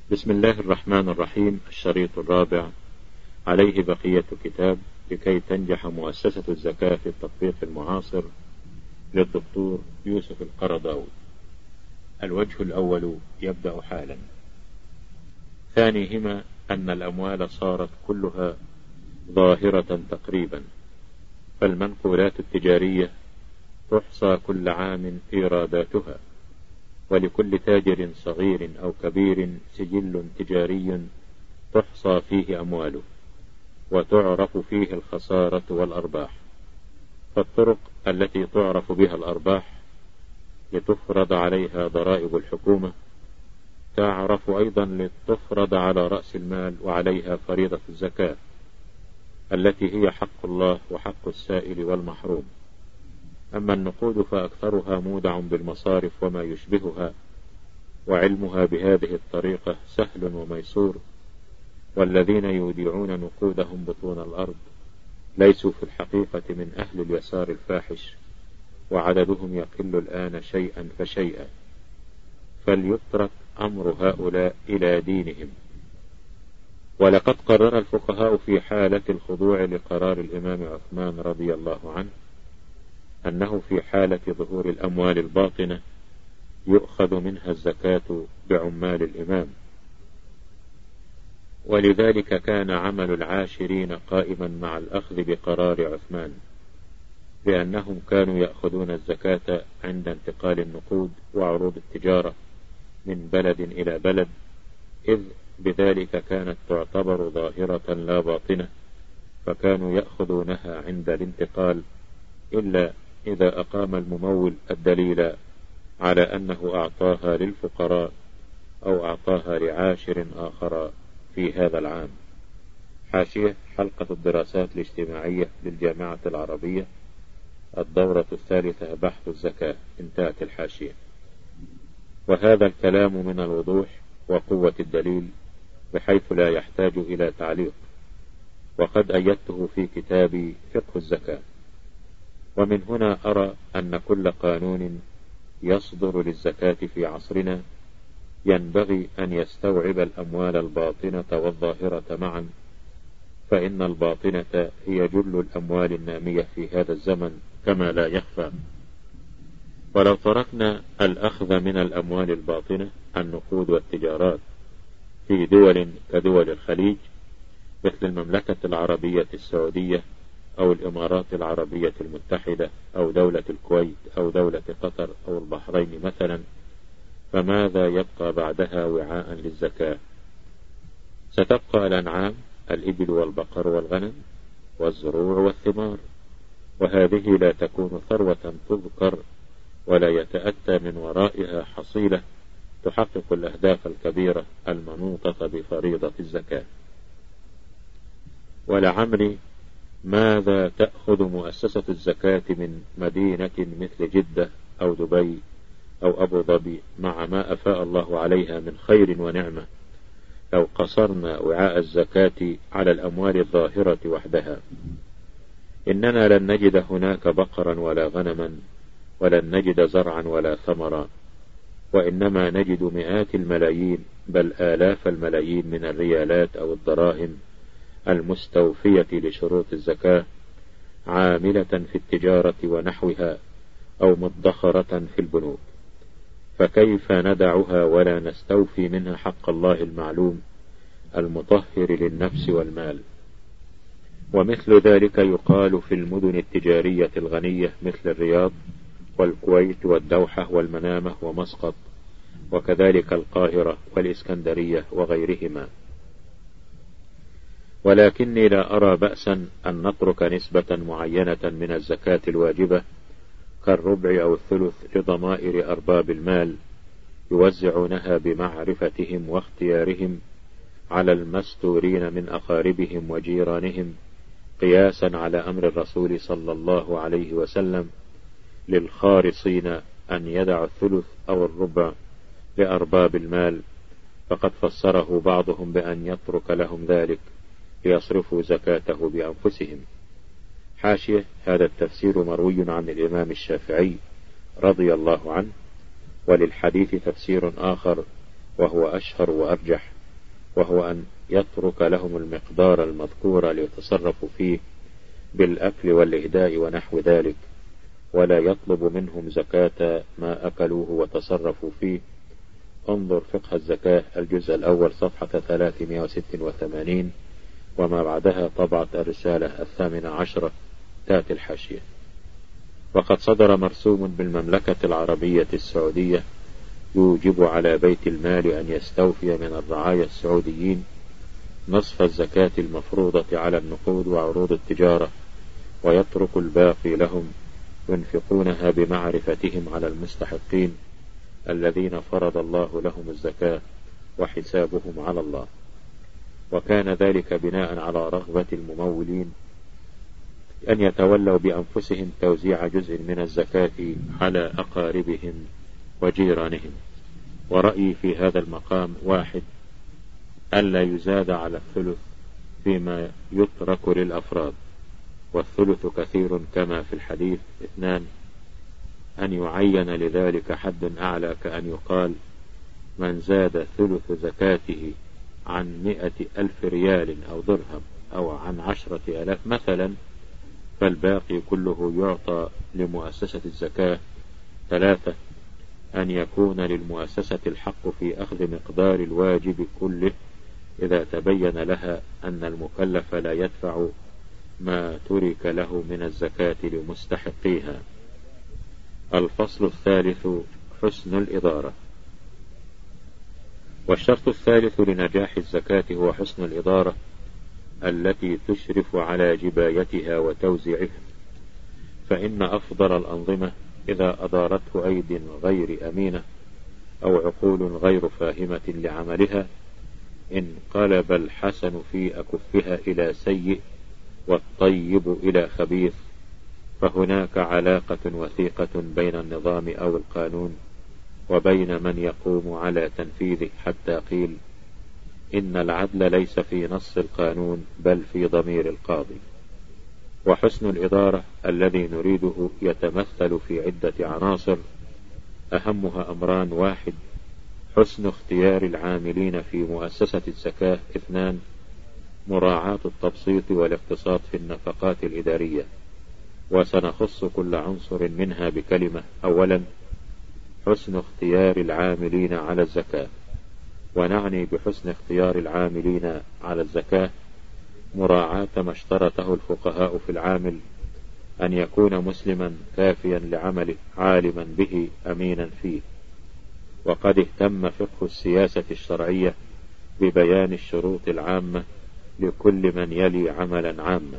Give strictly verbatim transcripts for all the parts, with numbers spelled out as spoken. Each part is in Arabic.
بسم الله الرحمن الرحيم. الشريط الرابع، عليه بقية كتاب لكي تنجح مؤسسة الزكاة في التطبيق المعاصر للدكتور يوسف القرضاوي. الوجه الأول يبدأ حالا. ثانيهما أن الأموال صارت كلها ظاهرة تقريبا، فالمنقولات التجارية تحصى كل عام إيراداتها، ولكل تاجر صغير أو كبير سجل تجاري تحصى فيه أمواله وتعرف فيه الخسارة والأرباح. فالطرق التي تعرف بها الأرباح لتفرض عليها ضرائب الحكومة تعرف أيضا لتفرض على رأس المال وعليها فريضة الزكاة التي هي حق الله وحق السائل والمحروم. أما النقود فأكثرها مودع بالمصارف وما يشبهها، وعلمها بهذه الطريقة سهل وميسور، والذين يودعون نقودهم بطون الأرض ليسوا في الحقيقة من أهل اليسار الفاحش، وعددهم يقل الآن شيئا فشيئا، فليترك أمر هؤلاء إلى دينهم. ولقد قرر الفقهاء في حالة الخضوع لقرار الإمام عثمان رضي الله عنه أنه في حالة ظهور الأموال الباطنة يؤخذ منها الزكاة بعمال الإمام، ولذلك كان عمل العاشرين قائما مع الأخذ بقرار عثمان، لأنهم كانوا يأخذون الزكاة عند انتقال النقود وعروض التجارة من بلد إلى بلد، إذ بذلك كانت تعتبر ظاهرة لا باطنة، فكانوا يأخذونها عند الانتقال إلا إذا أقام الممول الدليل على أنه أعطاها للفقراء أو أعطاها لعاشر آخر في هذا العام. حاشية حلقة الدراسات الاجتماعية للجامعة العربية، الدورة الثالثة، بحث الزكاة. انتهت الحاشية. وهذا الكلام من الوضوح وقوة الدليل بحيث لا يحتاج إلى تعليق، وقد أيدته في كتابي فقه الزكاة. ومن هنا أرى أن كل قانون يصدر للزكاة في عصرنا ينبغي أن يستوعب الأموال الباطنة والظاهرة معا، فإن الباطنة هي جل الأموال النامية في هذا الزمن كما لا يخفى. ولو تركنا الأخذ من الأموال الباطنة النقود والتجارات في دول كدول الخليج مثل المملكة العربية السعودية أو الإمارات العربية المتحدة أو دولة الكويت أو دولة قطر أو البحرين مثلا، فماذا يبقى بعدها وعاء للزكاة؟ ستبقى الأنعام، الإبل والبقر والغنم والزروع والثمار، وهذه لا تكون ثروة تذكر ولا يتأتى من ورائها حصيلة تحقق الأهداف الكبيرة المنوطة بفريضة الزكاة. ولعمري ماذا تأخذ مؤسسة الزكاة من مدينة مثل جدة أو دبي أو أبو ظبي مع ما أفاء الله عليها من خير ونعمة لو قصرنا وعاء الزكاة على الأموال الظاهرة وحدها؟ إننا لن نجد هناك بقرا ولا غنما، ولن نجد زرعا ولا ثمرا، وإنما نجد مئات الملايين بل آلاف الملايين من الريالات أو الدراهم المستوفية لشروط الزكاة عاملة في التجارة ونحوها أو مدخرة في البنوك، فكيف ندعها ولا نستوفي منها حق الله المعلوم المطهر للنفس والمال؟ ومثل ذلك يقال في المدن التجارية الغنية مثل الرياض والكويت والدوحة والمنامة ومسقط، وكذلك القاهرة والإسكندرية وغيرهما. ولكني لا أرى بأسا أن نترك نسبة معينة من الزكاة الواجبة كالربع أو الثلث لضمائر أرباب المال يوزعونها بمعرفتهم واختيارهم على المستورين من أقاربهم وجيرانهم، قياسا على أمر الرسول صلى الله عليه وسلم للخارصين أن يدعوا الثلث أو الربع لأرباب المال، فقد فسره بعضهم بأن يترك لهم ذلك ليصرفوا زكاته بأنفسهم. حاشية هذا التفسير مروي عن الإمام الشافعي رضي الله عنه، وللحديث تفسير آخر وهو أشهر وأرجح، وهو أن يترك لهم المقدار المذكور ليتصرفوا فيه بالأكل والإهداء ونحو ذلك، ولا يطلب منهم زكاة ما أكلوه وتصرفوا فيه. انظر فقه الزكاة الجزء الأول صفحة ثلاثمائة وستة وثمانين، وما بعدها طبعة الرسالة الثامنة عشرة تات الحاشية. وقد صدر مرسوم بالمملكة العربية السعودية يوجب على بيت المال أن يستوفي من الرعايا السعوديين نصف الزكاة المفروضة على النقود وعروض التجارة، ويترك الباقي لهم ينفقونها بمعرفتهم على المستحقين الذين فرض الله لهم الزكاة وحسابهم على الله. وكان ذلك بناء على رغبة الممولين أن يتولوا بأنفسهم توزيع جزء من الزكاة على أقاربهم وجيرانهم. ورأيي في هذا المقام: واحد، ألا يزاد على الثلث فيما يترك للأفراد، والثلث كثير كما في الحديث. اثنان، أن يعين لذلك حد أعلى، كأن يقال: من زاد ثلث زكاته عن مئة ألف ريال أو درهم أو عن عشرة ألاف مثلا فالباقي كله يعطى لمؤسسة الزكاة. ثلاثة، أن يكون للمؤسسة الحق في أخذ مقدار الواجب كله إذا تبين لها أن المكلف لا يدفع ما ترك له من الزكاة لمستحقيها. الفصل الثالث: حسن الإدارة. والشرط الثالث لنجاح الزكاة هو حسن الإدارة التي تشرف على جبايتها وتوزيعها، فإن أفضل الأنظمة إذا أدارته أيد غير أمينة أو عقول غير فاهمة لعملها انقلب الحسن في أكفها إلى سيء والطيب إلى خبيث، فهناك علاقة وثيقة بين النظام أو القانون وبين من يقوم على تنفيذه، حتى قيل: إن العدل ليس في نص القانون بل في ضمير القاضي. وحسن الإدارة الذي نريده يتمثل في عدة عناصر، أهمها أمران: واحد، حسن اختيار العاملين في مؤسسة الزكاة. اثنان، مراعاة التبسيط والاقتصاد في النفقات الإدارية. وسنخص كل عنصر منها بكلمة. أولا، حسن اختيار العاملين على الزكاة. ونعني بحسن اختيار العاملين على الزكاة مراعاة ما اشترطه الفقهاء في العامل: أن يكون مسلما كافيا لعمله عالما به أمينا فيه. وقد اهتم فقه السياسة الشرعية ببيان الشروط العامة لكل من يلي عملا عاما،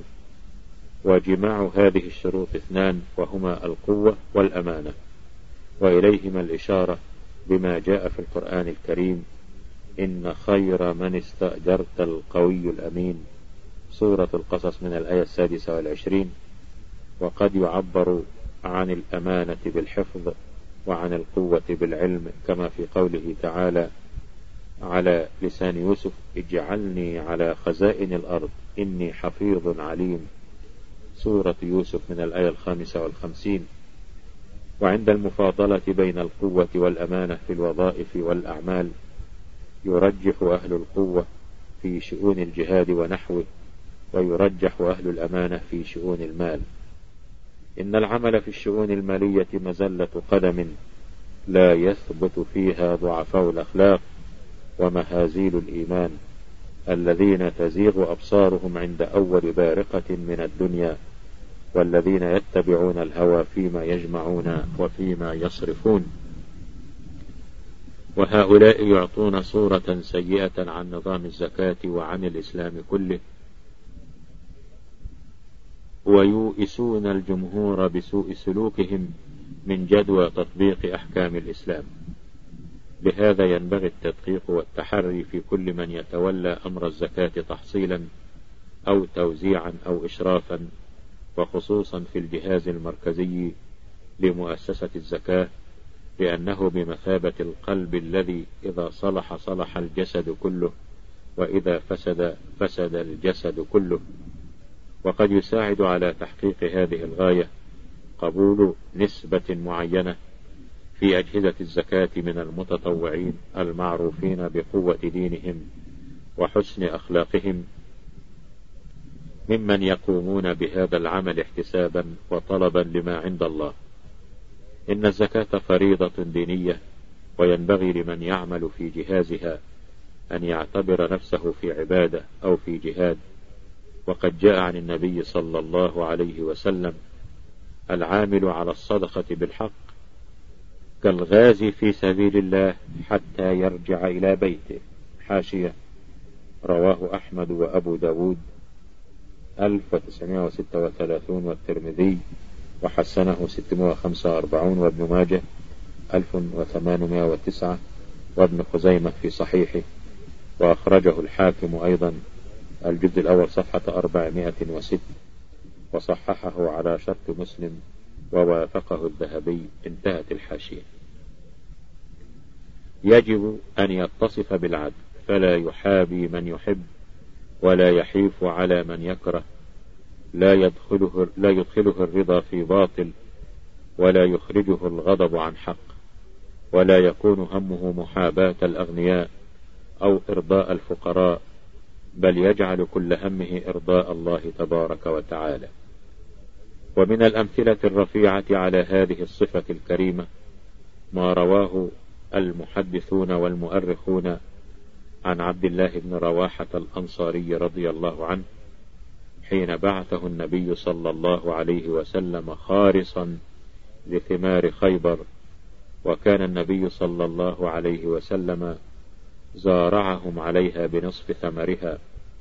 وجماع هذه الشروط اثنان، وهما القوة والأمانة، وإليهما الإشارة بما جاء في القرآن الكريم: إن خير من استأجرت القوي الأمين، سورة القصص من الآية السادسة والعشرين. وقد يعبر عن الأمانة بالحفظ وعن القوة بالعلم، كما في قوله تعالى على لسان يوسف: اجعلني على خزائن الأرض إني حفيظ عليم، سورة يوسف من الآية الخامسة والخمسين. وعند المفاضلة بين القوة والأمانة في الوظائف والأعمال يرجح أهل القوة في شؤون الجهاد ونحوه، ويرجح أهل الأمانة في شؤون المال. إن العمل في الشؤون المالية مزلة قدم لا يثبت فيها ضعفاء الأخلاق ومهازيل الإيمان، الذين تزيغ أبصارهم عند أول بارقة من الدنيا، والذين يتبعون الهوى فيما يجمعون وفيما يصرفون. وهؤلاء يعطون صورة سيئة عن نظام الزكاة وعن الإسلام كله، ويؤسون الجمهور بسوء سلوكهم من جدوى تطبيق أحكام الإسلام. بهذا ينبغي التدقيق والتحري في كل من يتولى أمر الزكاة تحصيلا أو توزيعا أو إشرافا، وخصوصا في الجهاز المركزي لمؤسسة الزكاة، لأنه بمثابة القلب الذي إذا صلح صلح الجسد كله، وإذا فسد فسد الجسد كله. وقد يساعد على تحقيق هذه الغاية قبول نسبة معينة في أجهزة الزكاة من المتطوعين المعروفين بقوة دينهم وحسن أخلاقهم ممن يقومون بهذا العمل احتسابا وطلبا لما عند الله. إن الزكاة فريضة دينية، وينبغي لمن يعمل في جهازها أن يعتبر نفسه في عبادة أو في جهاد. وقد جاء عن النبي صلى الله عليه وسلم: العامل على الصدقة بالحق كالغازي في سبيل الله حتى يرجع إلى بيته. حاشية: رواه أحمد وأبو داود ألف وتسعمائة وستة وثلاثين والترمذي وحسنه ستمائة وخمسة وأربعين وابن ماجه ألف وثمانمائة وتسعة وابن خزيمة في صحيحه، وأخرجه الحاكم أيضا الجزء الأول صفحة أربعمائة وستة، وصححه على شرط مسلم ووافقه الذهبي. انتهت الحاشية. يجب أن يتصف بالعدل، فلا يحابي من يحب ولا يحيف على من يكره، لا يدخله, لا يدخله الرضا في باطل، ولا يخرجه الغضب عن حق، ولا يكون همه محاباة الأغنياء أو إرضاء الفقراء، بل يجعل كل همه إرضاء الله تبارك وتعالى. ومن الأمثلة الرفيعة على هذه الصفة الكريمة ما رواه المحدثون والمؤرخون عن عبد الله بن رواحة الأنصاري رضي الله عنه حين بعثه النبي صلى الله عليه وسلم خارصا لثمار خيبر، وكان النبي صلى الله عليه وسلم زارعهم عليها بنصف ثمرها،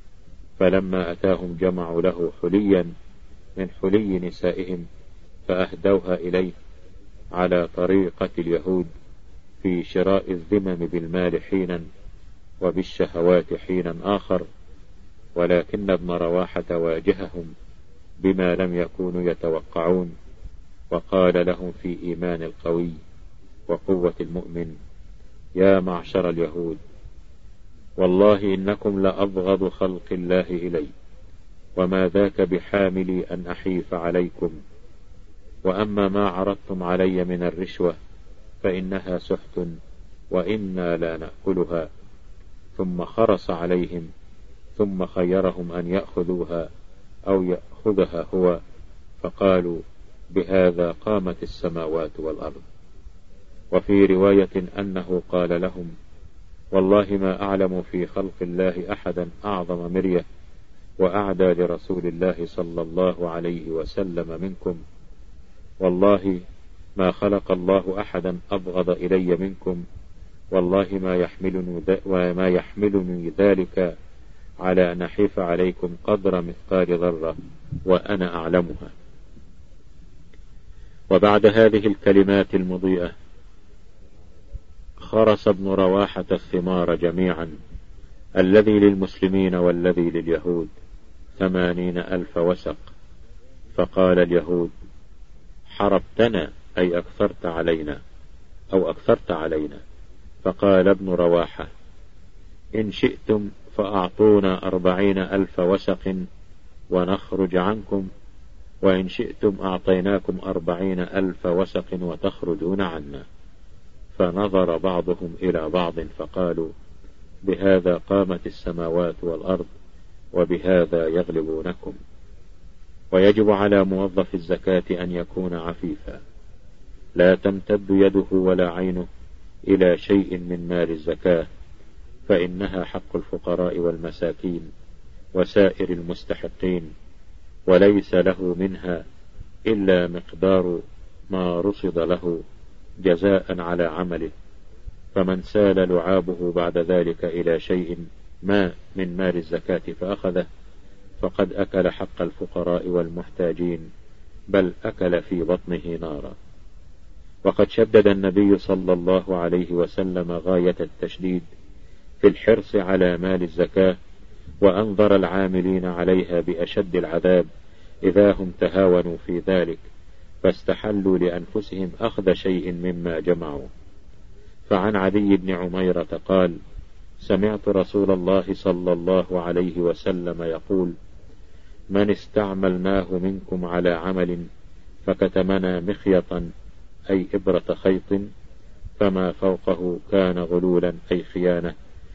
فلما أتاهم جمعوا له حليا من حلي نسائهم فأهدوها إليه على طريقة اليهود في شراء الذمم بالمال حينا وبالشهوات حينا آخر، ولكن ابن رواحة واجههم بما لم يكونوا يتوقعون، وقال لهم في إيمان القوي وقوة المؤمن: يا معشر اليهود، والله إنكم لأبغض خلق الله إلي، وما ذاك بحاملي أن أحيف عليكم، وأما ما عرضتم علي من الرشوة فإنها سحت وإنا لا نأكلها. ثم خرص عليهم ثم خيرهم أن يأخذوها أو يأخذها هو، فقالوا: بهذا قامت السماوات والأرض. وفي رواية أنه قال لهم: والله ما أعلم في خلق الله أحدا أعظم مرية وأعدى لرسول الله صلى الله عليه وسلم منكم، والله ما خلق الله أحدا أبغض إلي منكم، والله ما يحملني, وما يحملني ذلك على أن أحيف عليكم قدر مثقال ذرة وأنا أعلمها. وبعد هذه الكلمات المضيئة خرس ابن رواحة الثمار جميعا، الذي للمسلمين والذي لليهود، ثمانين ألف وسق. فقال اليهود: حربتنا، أي أكثرت علينا أو أكثرت علينا. فقال ابن رواحة: إن شئتم فأعطونا أربعين ألف وسق ونخرج عنكم، وإن شئتم أعطيناكم أربعين ألف وسق وتخرجون عنا. فنظر بعضهم إلى بعض فقالوا: بهذا قامت السماوات والأرض وبهذا يغلبونكم. ويجب على موظف الزكاة أن يكون عفيفا، لا تمتد يده ولا عينه إلى شيء من مال الزكاة، فإنها حق الفقراء والمساكين وسائر المستحقين، وليس له منها إلا مقدار ما رصد له جزاء على عمله. فمن سال لعابه بعد ذلك إلى شيء ما من مال الزكاة فأخذه فقد أكل حق الفقراء والمحتاجين، بل أكل في بطنه نارا. وقد شدد النبي صلى الله عليه وسلم غاية التشديد في الحرص على مال الزكاة، وأنظر العاملين عليها بأشد العذاب إذا هم تهاونوا في ذلك فاستحلوا لأنفسهم أخذ شيء مما جمعوا. فعن عدي بن عميرة قال: سمعت رسول الله صلى الله عليه وسلم يقول: من استعملناه منكم على عمل فكتمنا مخيطا أي إبرة خيط فما فوقه كان غلولا أي خيانة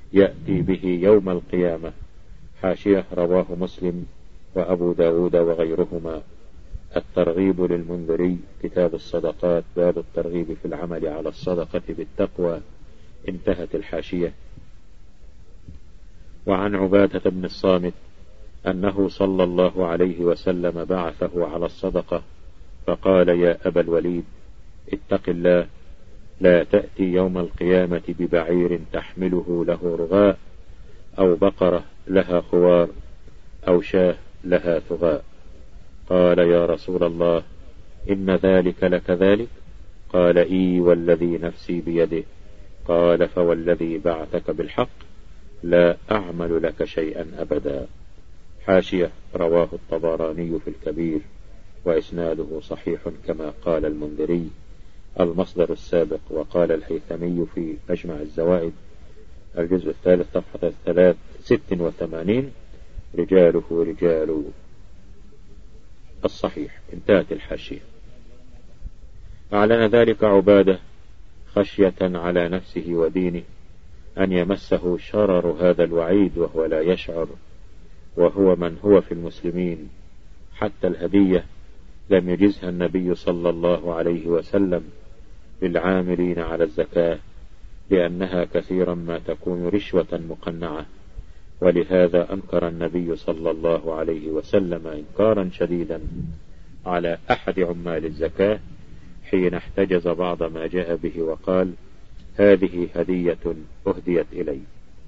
يأتي به يوم القيامة. حاشية رواه مسلم وأبو داود وغيرهما. الترغيب للمنذري كتاب الصدقات باب الترغيب في العمل على الصدقة بالتقوى. انتهت الحاشية. وعن عبادة بن الصامت أنه صلى الله عليه وسلم بعثه على الصدقة فقال يا أبا الوليد اتق الله لا تأتي يوم القيامة ببعير تحمله له رغاء أو بقرة لها خوار أو شاه لها ثغاء. قال يا رسول الله إن ذلك لكذلك؟ قال إي والذي نفسي بيده. قال فوالذي بعثك بالحق لا أعمل لك شيئا أبدا. حاشية رواه الطبراني في الكبير وإسناده صحيح كما قال المنذري. المصدر السابق. وقال الهيثمي في مجمع الزوائد الجزء الثالث صفحة ثلاث ست وثمانين رجاله رجال الصحيح. انتهت الحاشية. أعلن ذلك عبادة خشية على نفسه ودينه أن يمسه شرر هذا الوعيد وهو لا يشعر، وهو من هو في المسلمين. حتى الهدية لم يجزها النبي صلى الله عليه وسلم للعاملين على الزكاة لأنها كثيرا ما تكون رشوة مقنعة، ولهذا أنكر النبي صلى الله عليه وسلم إنكارا شديدا على أحد عمال الزكاة حين احتجز بعض ما جاء به وقال هذه هدية أهديت إلي.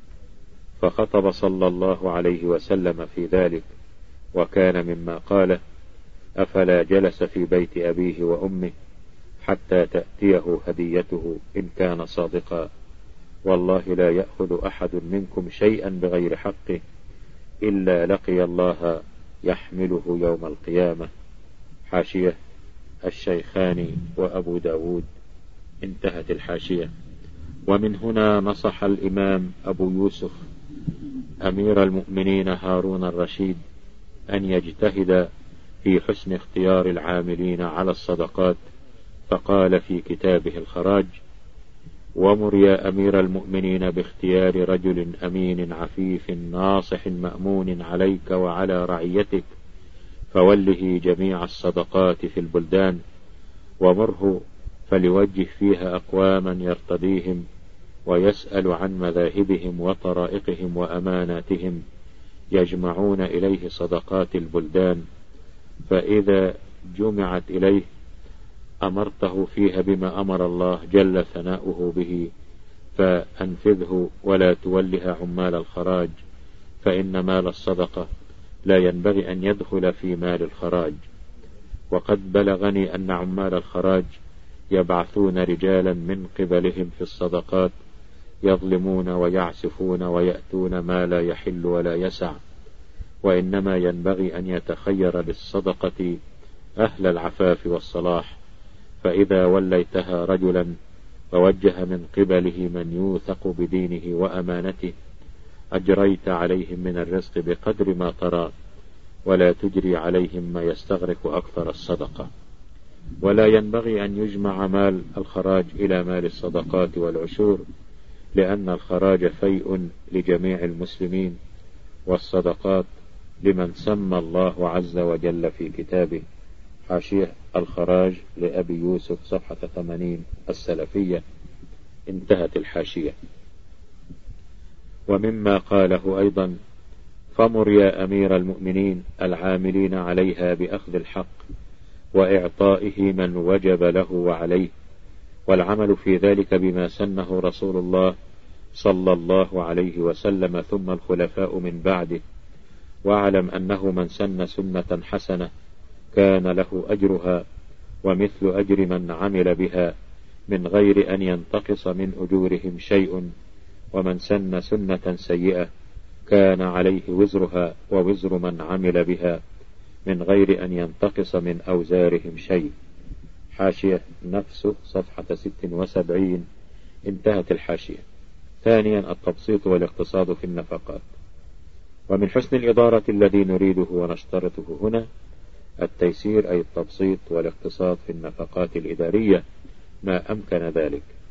فخطب صلى الله عليه وسلم في ذلك وكان مما قال أفلا جلس في بيت أبيه وأمه حتى تأتيه هديته إن كان صادقا، والله لا يأخذ أحد منكم شيئا بغير حقه إلا لقي الله يحمله يوم القيامة. حاشية الشيخان وأبو داود. انتهت الحاشية. ومن هنا نصح الإمام أبو يوسف أمير المؤمنين هارون الرشيد أن يجتهد في حسن اختيار العاملين على الصدقات، فقال في كتابه الخراج ومر يا أمير المؤمنين باختيار رجل أمين عفيف ناصح مأمون عليك وعلى رعيتك، فوله جميع الصدقات في البلدان، ومره فليوجه فيها أقواما يرتديهم ويسأل عن مذاهبهم وطرائقهم وأماناتهم، يجمعون إليه صدقات البلدان، فإذا جمعت إليه أمرته فيها بما أمر الله جل ثناؤه به، فأنفذه ولا تولها عمال الخراج، فإن مال الصدقة لا ينبغي أن يدخل في مال الخراج. وقد بلغني أن عمال الخراج يبعثون رجالا من قبلهم في الصدقات يظلمون ويعسفون ويأتون ما لا يحل ولا يسع، وإنما ينبغي أن يتخير للصدقة أهل العفاف والصلاح، فإذا وليتها رجلا ووجه من قبله من يوثق بدينه وأمانته أجريت عليهم من الرزق بقدر ما ترى، ولا تجري عليهم ما يستغرق أكثر الصدقة. ولا ينبغي أن يجمع مال الخراج إلى مال الصدقات والعشور، لأن الخراج فيء لجميع المسلمين، والصدقات لمن سمى الله عز وجل في كتابه. حاشية الخراج لأبي يوسف صفحة ثمانين السلفية. انتهت الحاشية. ومما قاله أيضا فمر يا أمير المؤمنين العاملين عليها بأخذ الحق وإعطائه من وجب له وعليه، والعمل في ذلك بما سنه رسول الله صلى الله عليه وسلم ثم الخلفاء من بعده، واعلم أنه من سن سنة حسنة كان له أجرها ومثل أجر من عمل بها من غير أن ينتقص من أجورهم شيء، ومن سن سنة سيئة كان عليه وزرها ووزر من عمل بها من غير أن ينتقص من أوزارهم شيء. حاشية نفسه صفحة ست وسبعين. انتهت الحاشية. ثانيا التبسيط والاقتصاد في النفقات. ومن حسن الإدارة الذي نريده ونشترطه هنا التيسير، أي التبسيط والاقتصاد في النفقات الإدارية ما أمكن ذلك.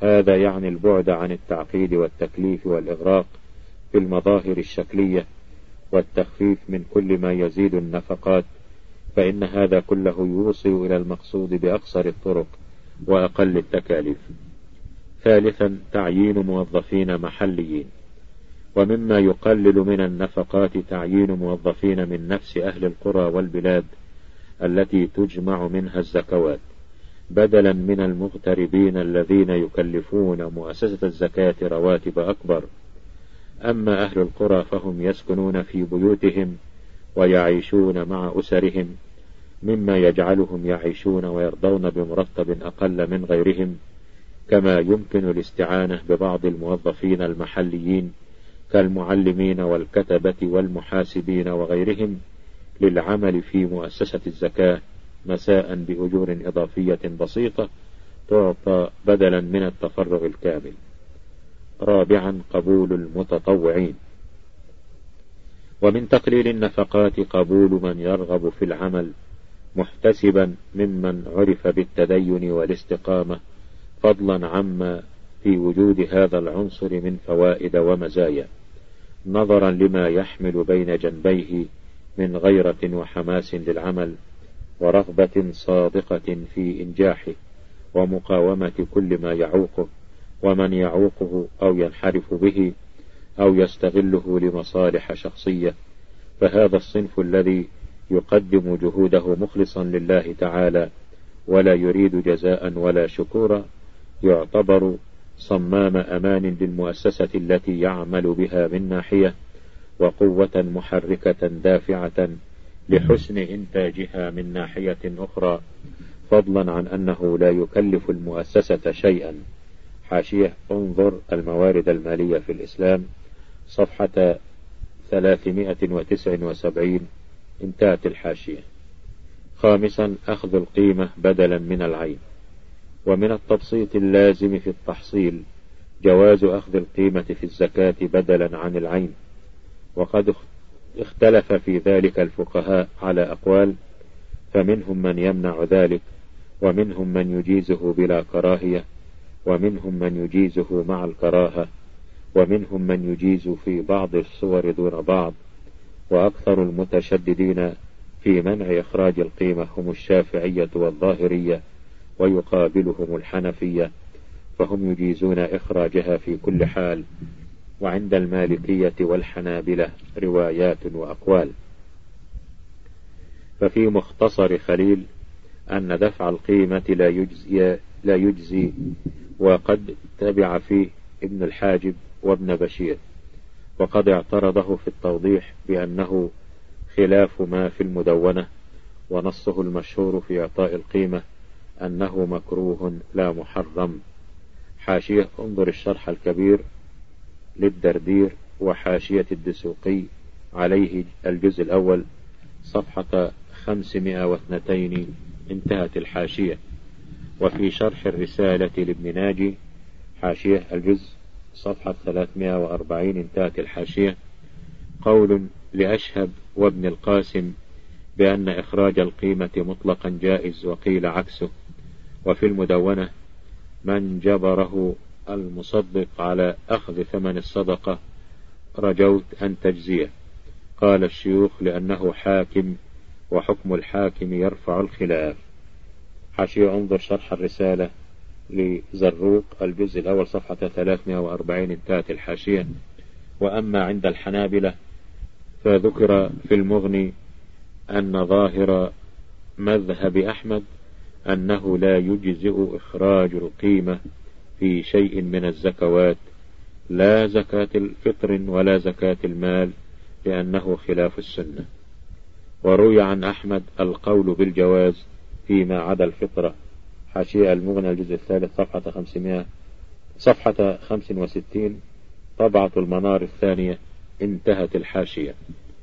هذا يعني البعد عن التعقيد والتكليف والإغراق في المظاهر الشكلية والتخفيف من كل ما يزيد النفقات، فإن هذا كله يوصل إلى المقصود بأقصر الطرق وأقل التكاليف. ثالثا تعيين موظفين محليين. ومما يقلل من النفقات تعيين موظفين من نفس أهل القرى والبلاد التي تجمع منها الزكوات، بدلا من المغتربين الذين يكلفون مؤسسة الزكاة رواتب أكبر. أما أهل القرى فهم يسكنون في بيوتهم ويعيشون مع أسرهم، مما يجعلهم يعيشون ويرضون بمرتب أقل من غيرهم، كما يمكن الاستعانة ببعض الموظفين المحليين كالمعلمين والكتبة والمحاسبين وغيرهم للعمل في مؤسسة الزكاة مساء بأجور إضافية بسيطة تعطى بدلا من التفرغ الكامل. رابعا قبول المتطوعين. ومن تقليل النفقات قبول من يرغب في العمل محتسبا ممن عرف بالتدين والاستقامة، فضلا عما في وجود هذا العنصر من فوائد ومزايا، نظرا لما يحمل بين جنبيه من غيرة وحماس للعمل ورغبة صادقة في إنجاحه ومقاومة كل ما يعوقه ومن يعوقه أو ينحرف به أو يستغله لمصالح شخصية. فهذا الصنف الذي يقدم جهوده مخلصا لله تعالى ولا يريد جزاء ولا شكورا يعتبر صمام أمان للمؤسسة التي يعمل بها من ناحية، وقوة محركة دافعة لحسن إنتاجها من ناحية أخرى، فضلا عن أنه لا يكلف المؤسسة شيئا. حاشية انظر الموارد المالية في الإسلام صفحة ثلاثمائة وتسعة وسبعين، انتهت الحاشية. خامسا أخذ القيمة بدلا من العين. ومن التبسيط اللازم في التحصيل جواز أخذ القيمة في الزكاة بدلا عن العين، وقد اختلف في ذلك الفقهاء على أقوال، فمنهم من يمنع ذلك، ومنهم من يجيزه بلا كراهية، ومنهم من يجيزه مع الكراهة، ومنهم من يجيز في بعض الصور دون بعض. وأكثر المتشددين في منع إخراج القيمة هم الشافعية والظاهرية، ويقابلهم الحنفية، فهم يجيزون إخراجها في كل حال. وعند المالكية والحنابلة روايات وأقوال. ففي مختصر خليل أن دفع القيمة لا يجزي, لا يجزي وقد تبع فيه ابن الحاجب وابن بشير، وقد اعترضه في التوضيح بأنه خلاف ما في المدونة، ونصه المشهور في إعطاء القيمة أنه مكروه لا محرم. حاشية انظر الشرح الكبير للدردير وحاشية الدسوقي عليه الجزء الأول صفحة خمسمائة واثنين، انتهت الحاشية. وفي شرح الرسالة لابن ناجي حاشية الجزء صفحة ثلاثمائة وأربعين، انتهت الحاشية. قول لأشهب وابن القاسم بأن إخراج القيمة مطلقا جائز، وقيل عكسه. وفي المدونة من جبره المصدق على أخذ ثمن الصدقة رجوت أن تجزيه. قال الشيوخ لأنه حاكم، وحكم الحاكم يرفع الخلاف. حاشية انظر شرح الرسالة لزروق الجزء الأول صفحة ثلاثمائة وأربعين، انتهت الحاشية. وأما عند الحنابلة فذكر في المغني أن ظاهر مذهب أحمد أنه لا يجزئ إخراج القيمة في شيء من الزكوات، لا زكاة الفطر ولا زكاة المال، لأنه خلاف السنة. وروي عن أحمد القول بالجواز فيما عدا الفطرة. حاشية المغنى الجزء الثالث صفحة خمسمائة صفحة خمس وستين، طبعة المنار الثانية، انتهت الحاشية.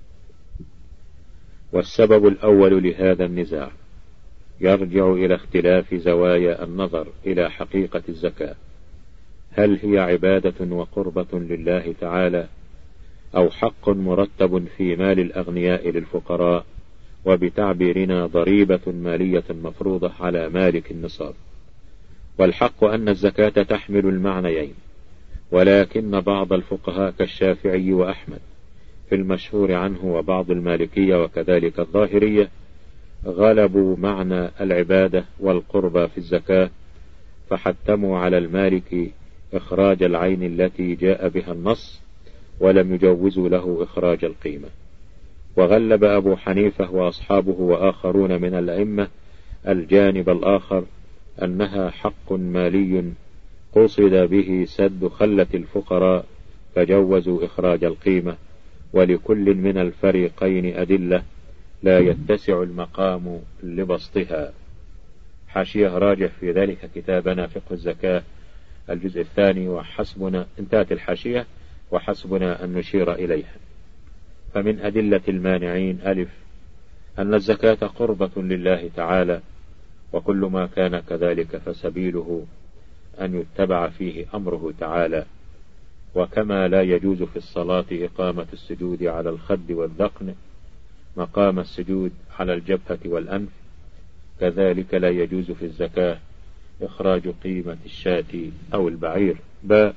والسبب الأول لهذا النزاع يرجع إلى اختلاف زوايا النظر إلى حقيقة الزكاة، هل هي عبادة وقربة لله تعالى، أو حق مرتب في مال الأغنياء للفقراء، وبتعبيرنا ضريبة مالية مفروضة على مالك النصاب. والحق أن الزكاة تحمل المعنيين، ولكن بعض الفقهاء كالشافعي وأحمد في المشهور عنه وبعض المالكية وكذلك الظاهرية غلبوا معنى العبادة والقربى في الزكاة، فحتموا على المالك إخراج العين التي جاء بها النص، ولم يجوزوا له إخراج القيمة. وغلب أبو حنيفة وأصحابه وآخرون من الأئمة الجانب الآخر، أنها حق مالي قصد به سد خلة الفقراء، فجوزوا إخراج القيمة. ولكل من الفريقين أدلة لا يتسع المقام لبسطها. حاشية راجع في ذلك كتابنا فقه الزكاة الجزء الثاني، وحسبنا انتهت الحاشية وحسبنا أن نشير إليها. فمن أدلة المانعين: ألف، أن الزكاة قربة لله تعالى، وكل ما كان كذلك فسبيله أن يتبع فيه أمره تعالى. وكما لا يجوز في الصلاة إقامة السجود على الخد والذقن مقام السجود على الجبهة والأنف، كذلك لا يجوز في الزكاة إخراج قيمة الشاة أو البعير. باء.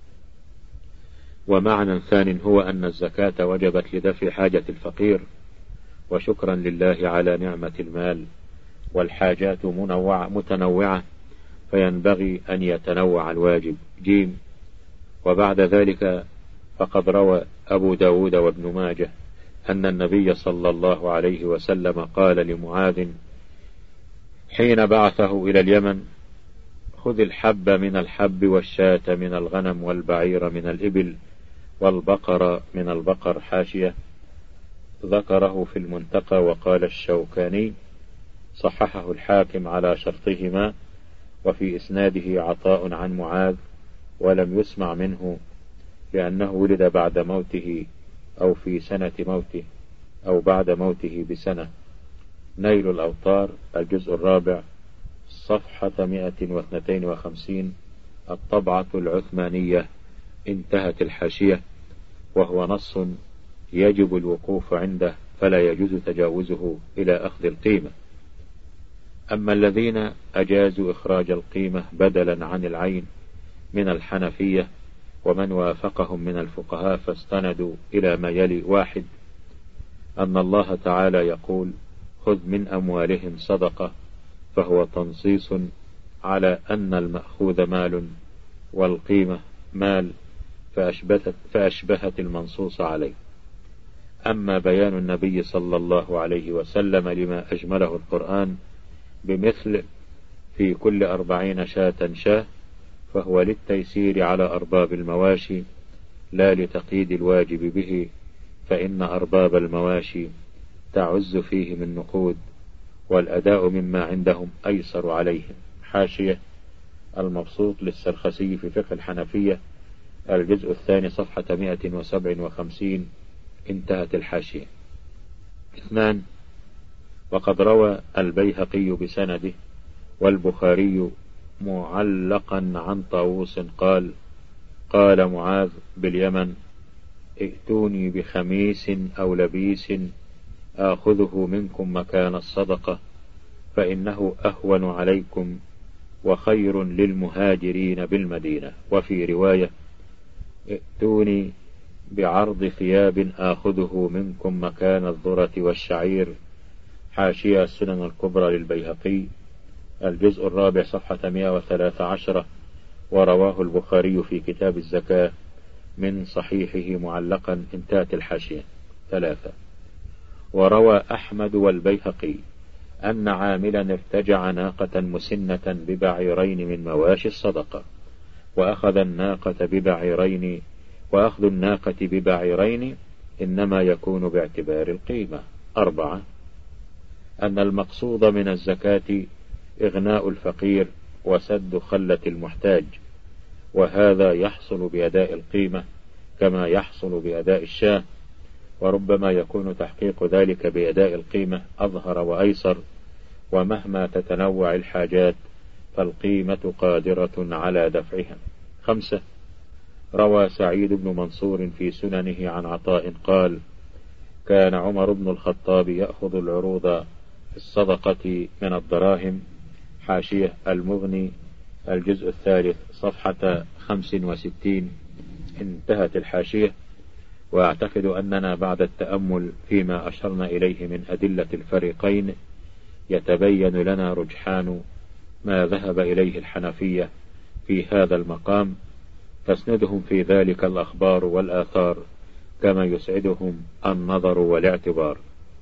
ومعنى ثان هو أن الزكاة وجبت لدفع حاجة الفقير وشكرا لله على نعمة المال، والحاجات منوعة متنوعة فينبغي أن يتنوع الواجب. جيم. وبعد ذلك فقد روى أبو داود وابن ماجه أن النبي صلى الله عليه وسلم قال لمعاذ حين بعثه إلى اليمن: خذ الحب من الحب والشاة من الغنم والبعير من الإبل والبقر من البقر. حاشية ذكره في المنتقى، وقال الشوكاني صححه الحاكم على شرطهما، وفي إسناده عطاء عن معاذ ولم يسمع منه لأنه ولد بعد موته أو في سنة موته أو بعد موته بسنة. نيل الأوطار الجزء الرابع صفحة مئة واثنتين وخمسين، الطبعة العثمانية. انتهت الحاشية. وهو نص يجب الوقوف عنده، فلا يجوز تجاوزه إلى أخذ القيمة. أما الذين أجازوا إخراج القيمة بدلا عن العين من الحنفية ومن وافقهم من الفقهاء فاستندوا إلى ما يلي: واحد، أن الله تعالى يقول: خذ من أموالهم صدقة، فهو تنصيص على أن المأخوذ مال والقيمة مال، فأشبهت, فأشبهت المنصوص عليه. أما بيان النبي صلى الله عليه وسلم لما أجمله القرآن بمثل في كل أربعين شاة شاه، فهو للتيسير على أرباب المواشي لا لتقييد الواجب به، فإن أرباب المواشي تعز فيه من نقود، والأداء مما عندهم أيسر عليهم. حاشية المبسوط للسرخسي في فقه الحنفية الجزء الثاني صفحة مئة وسبع وخمسين. انتهت الحاشية. اثنان، وقد روى البيهقي بسنده والبخاري معلقا عن طاووس قال: قال معاذ باليمن: ائتوني بخميس أو لبيس آخذه منكم مكان الصدقة، فإنه أهون عليكم وخير للمهاجرين بالمدينة. وفي رواية: ائتوني بعرض ثياب آخذه منكم مكان الذرة والشعير. حاشية السنن الكبرى للبيهقي الجزء الرابع صفحة مئة وثلاثة عشر، ورواه البخاري في كتاب الزكاة من صحيحه معلقا. انتهت الحاشية. ثلاثة، وروى أحمد والبيهقي أن عاملا ارتجع ناقة مسنة ببعيرين من مواشي الصدقة، وأخذ الناقة ببعيرين وأخذ الناقة ببعيرين إنما يكون باعتبار القيمة. أربعة، أن المقصود من الزكاة إغناء الفقير وسد خلة المحتاج، وهذا يحصل بأداء القيمة كما يحصل بأداء الشاة، وربما يكون تحقيق ذلك بأداء القيمة أظهر وأيسر، ومهما تتنوع الحاجات فالقيمة قادرة على دفعها. خمسة، روى سعيد بن منصور في سننه عن عطاء قال: كان عمر بن الخطاب يأخذ العروض في الصدقة من الدراهم. حاشية المغني الجزء الثالث صفحة خمس وستين انتهت الحاشية. وأعتقد أننا بعد التأمل فيما أشرنا إليه من أدلة الفريقين يتبين لنا رجحان ما ذهب إليه الحنفية في هذا المقام، تسندهم في ذلك الأخبار والآثار كما يسعدهم النظر والاعتبار.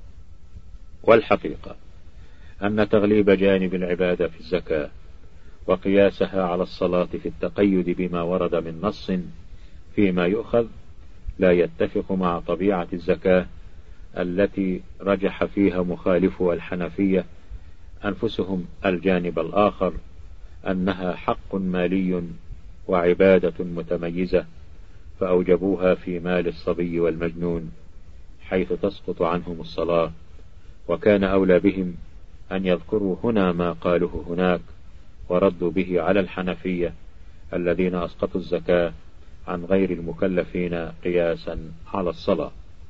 والحقيقة أن تغليب جانب العبادة في الزكاة وقياسها على الصلاة في التقيد بما ورد من نص فيما يؤخذ لا يتفق مع طبيعة الزكاة التي رجح فيها مخالفو الحنفية أنفسهم الجانب الآخر أنها حق مالي وعبادة متميزة، فأوجبوها في مال الصبي والمجنون حيث تسقط عنهم الصلاة، وكان أولى بهم أن يذكروا هنا ما قاله هناك وردوا به على الحنفية الذين أسقطوا الزكاة عن غير المكلفين قياسا على الصلاة.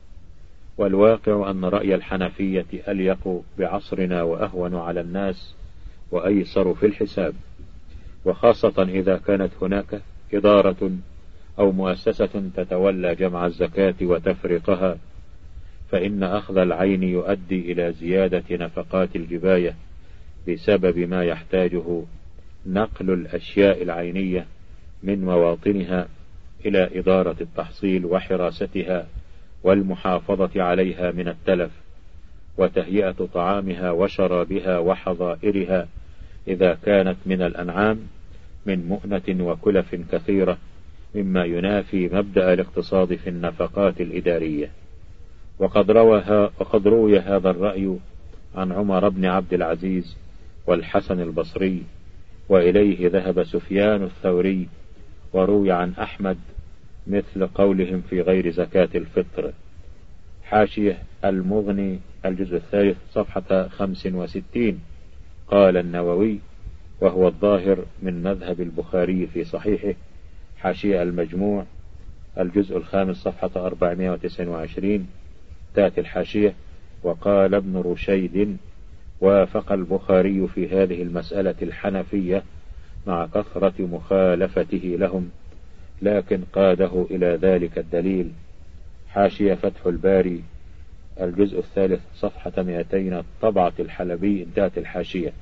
والواقع أن رأي الحنفية أليق بعصرنا وأهون على الناس وأيسر في الحساب، وخاصة إذا كانت هناك إدارة أو مؤسسة تتولى جمع الزكاة وتفريقها، فإن أخذ العين يؤدي إلى زيادة نفقات الجباية بسبب ما يحتاجه نقل الأشياء العينية من مواطنها إلى إدارة التحصيل وحراستها والمحافظة عليها من التلف، وتهيئة طعامها وشرابها وحظائرها إذا كانت من الأنعام من مؤنة وكلف كثيرة، مما ينافي مبدأ الاقتصاد في النفقات الإدارية. وقد روى, وقد روي هذا الرأي عن عمر بن عبد العزيز والحسن البصري، وإليه ذهب سفيان الثوري، وروي عن أحمد مثل قولهم في غير زكاة الفطر. حاشية المغني الجزء الثالث صفحة خمس وستين. قال النووي وهو الظاهر من مذهب البخاري في صحيحه، حاشية المجموع الجزء الخامس صفحة أربعمائة وتسعة وعشرين، تأتي الحاشية وقال ابن رشيد وافق البخاري في هذه المسألة الحنفية مع كثرة مخالفته لهم، لكن قاده إلى ذلك الدليل. حاشية فتح الباري الجزء الثالث صفحة مئتين طبعة الحلبي، انتهت الحاشية.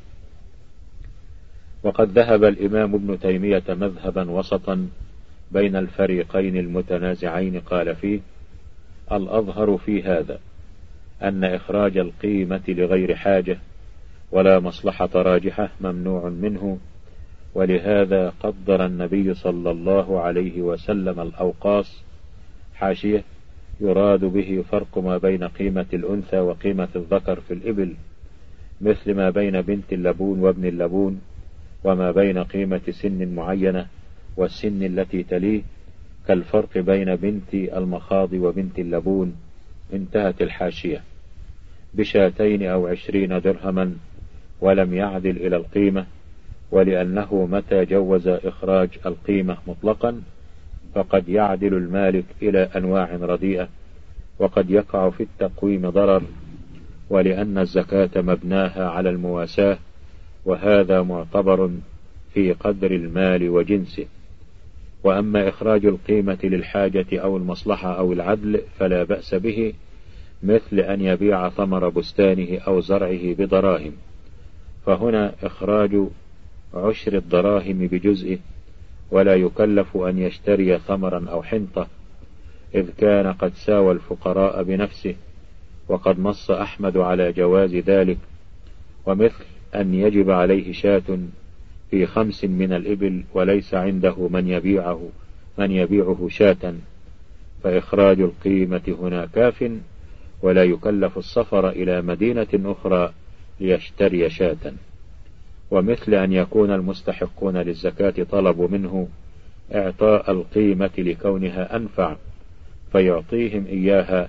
وقد ذهب الإمام ابن تيمية مذهبا وسطا بين الفريقين المتنازعين، قال فيه: الأظهر في هذا أن إخراج القيمة لغير حاجة ولا مصلحة راجحة ممنوع منه، ولهذا قدر النبي صلى الله عليه وسلم الأوقاص. حاشية يراد به فرق ما بين قيمة الأنثى وقيمة الذكر في الإبل، مثل ما بين بنت اللبون وابن اللبون، وما بين قيمة سن معينة والسن التي تليه، كالفرق بين بنت المخاض وبنت اللبون، انتهت الحاشية، بشاتين أو عشرين درهما، ولم يعدل إلى القيمة، ولأنه متى جوز إخراج القيمة مطلقا فقد يعدل المالك إلى أنواع رديئة، وقد يقع في التقويم ضرر، ولأن الزكاة مبناها على المواساة، وهذا معتبر في قدر المال وجنسه. وأما إخراج القيمة للحاجة أو المصلحة أو العدل فلا بأس به، مثل أن يبيع ثمر بستانه أو زرعه بدراهم، فهنا إخراج عشر الدراهم بجزئه، ولا يكلف أن يشتري ثمرا أو حنطة، إذ كان قد ساوى الفقراء بنفسه، وقد نص أحمد على جواز ذلك. ومثل أن يجب عليه شاة في خمس من الإبل وليس عنده من يبيعه من يبيعه شاة، فإخراج القيمة هنا كاف، ولا يكلف السفر إلى مدينة أخرى ليشتري شاة. ومثل أن يكون المستحقون للزكاة طلب منه إعطاء القيمة لكونها أنفع فيعطيهم إياها،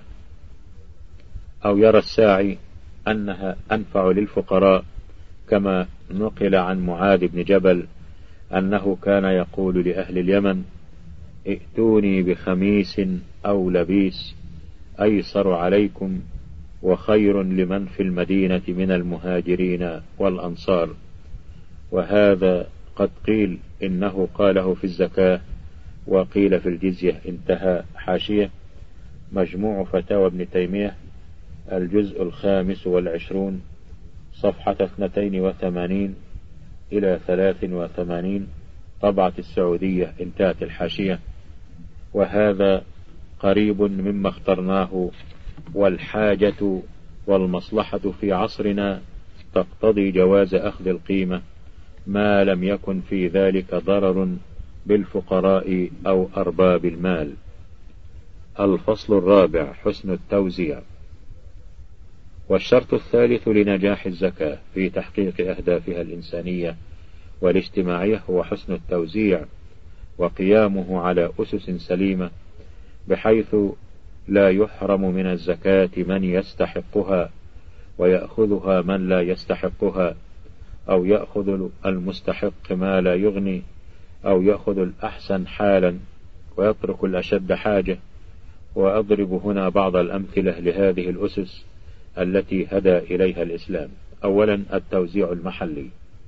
أو يرى الساعي أنها أنفع للفقراء، كما نقل عن معاذ بن جبل أنه كان يقول لأهل اليمن: ائتوني بخميس أو لبيس أيسر عليكم وخير لمن في المدينة من المهاجرين والأنصار. وهذا قد قيل إنه قاله في الزكاة وقيل في الجزية. انتهى. حاشية مجموع فتاوى ابن تيمية الجزء الخامس والعشرون صفحة اثنتين وثمانين إلى ثلاث وثمانين طبعة السعودية. انتهت الحاشية. وهذا قريب مما اخترناه، والحاجة والمصلحة في عصرنا تقتضي جواز أخذ القيمة ما لم يكن في ذلك ضرر بالفقراء أو أرباب المال. الفصل الرابع: حسن التوزيع. والشرط الثالث لنجاح الزكاة في تحقيق أهدافها الإنسانية والاجتماعية هو حسن التوزيع، وقيامه على أسس سليمة بحيث لا يحرم من الزكاة من يستحقها ويأخذها من لا يستحقها، أو يأخذ المستحق ما لا يغني، أو يأخذ الأحسن حالا ويترك الأشد حاجة. وأضرب هنا بعض الأمثلة لهذه الأسس التي هدى إليها الإسلام. أولا التوزيع المحلي.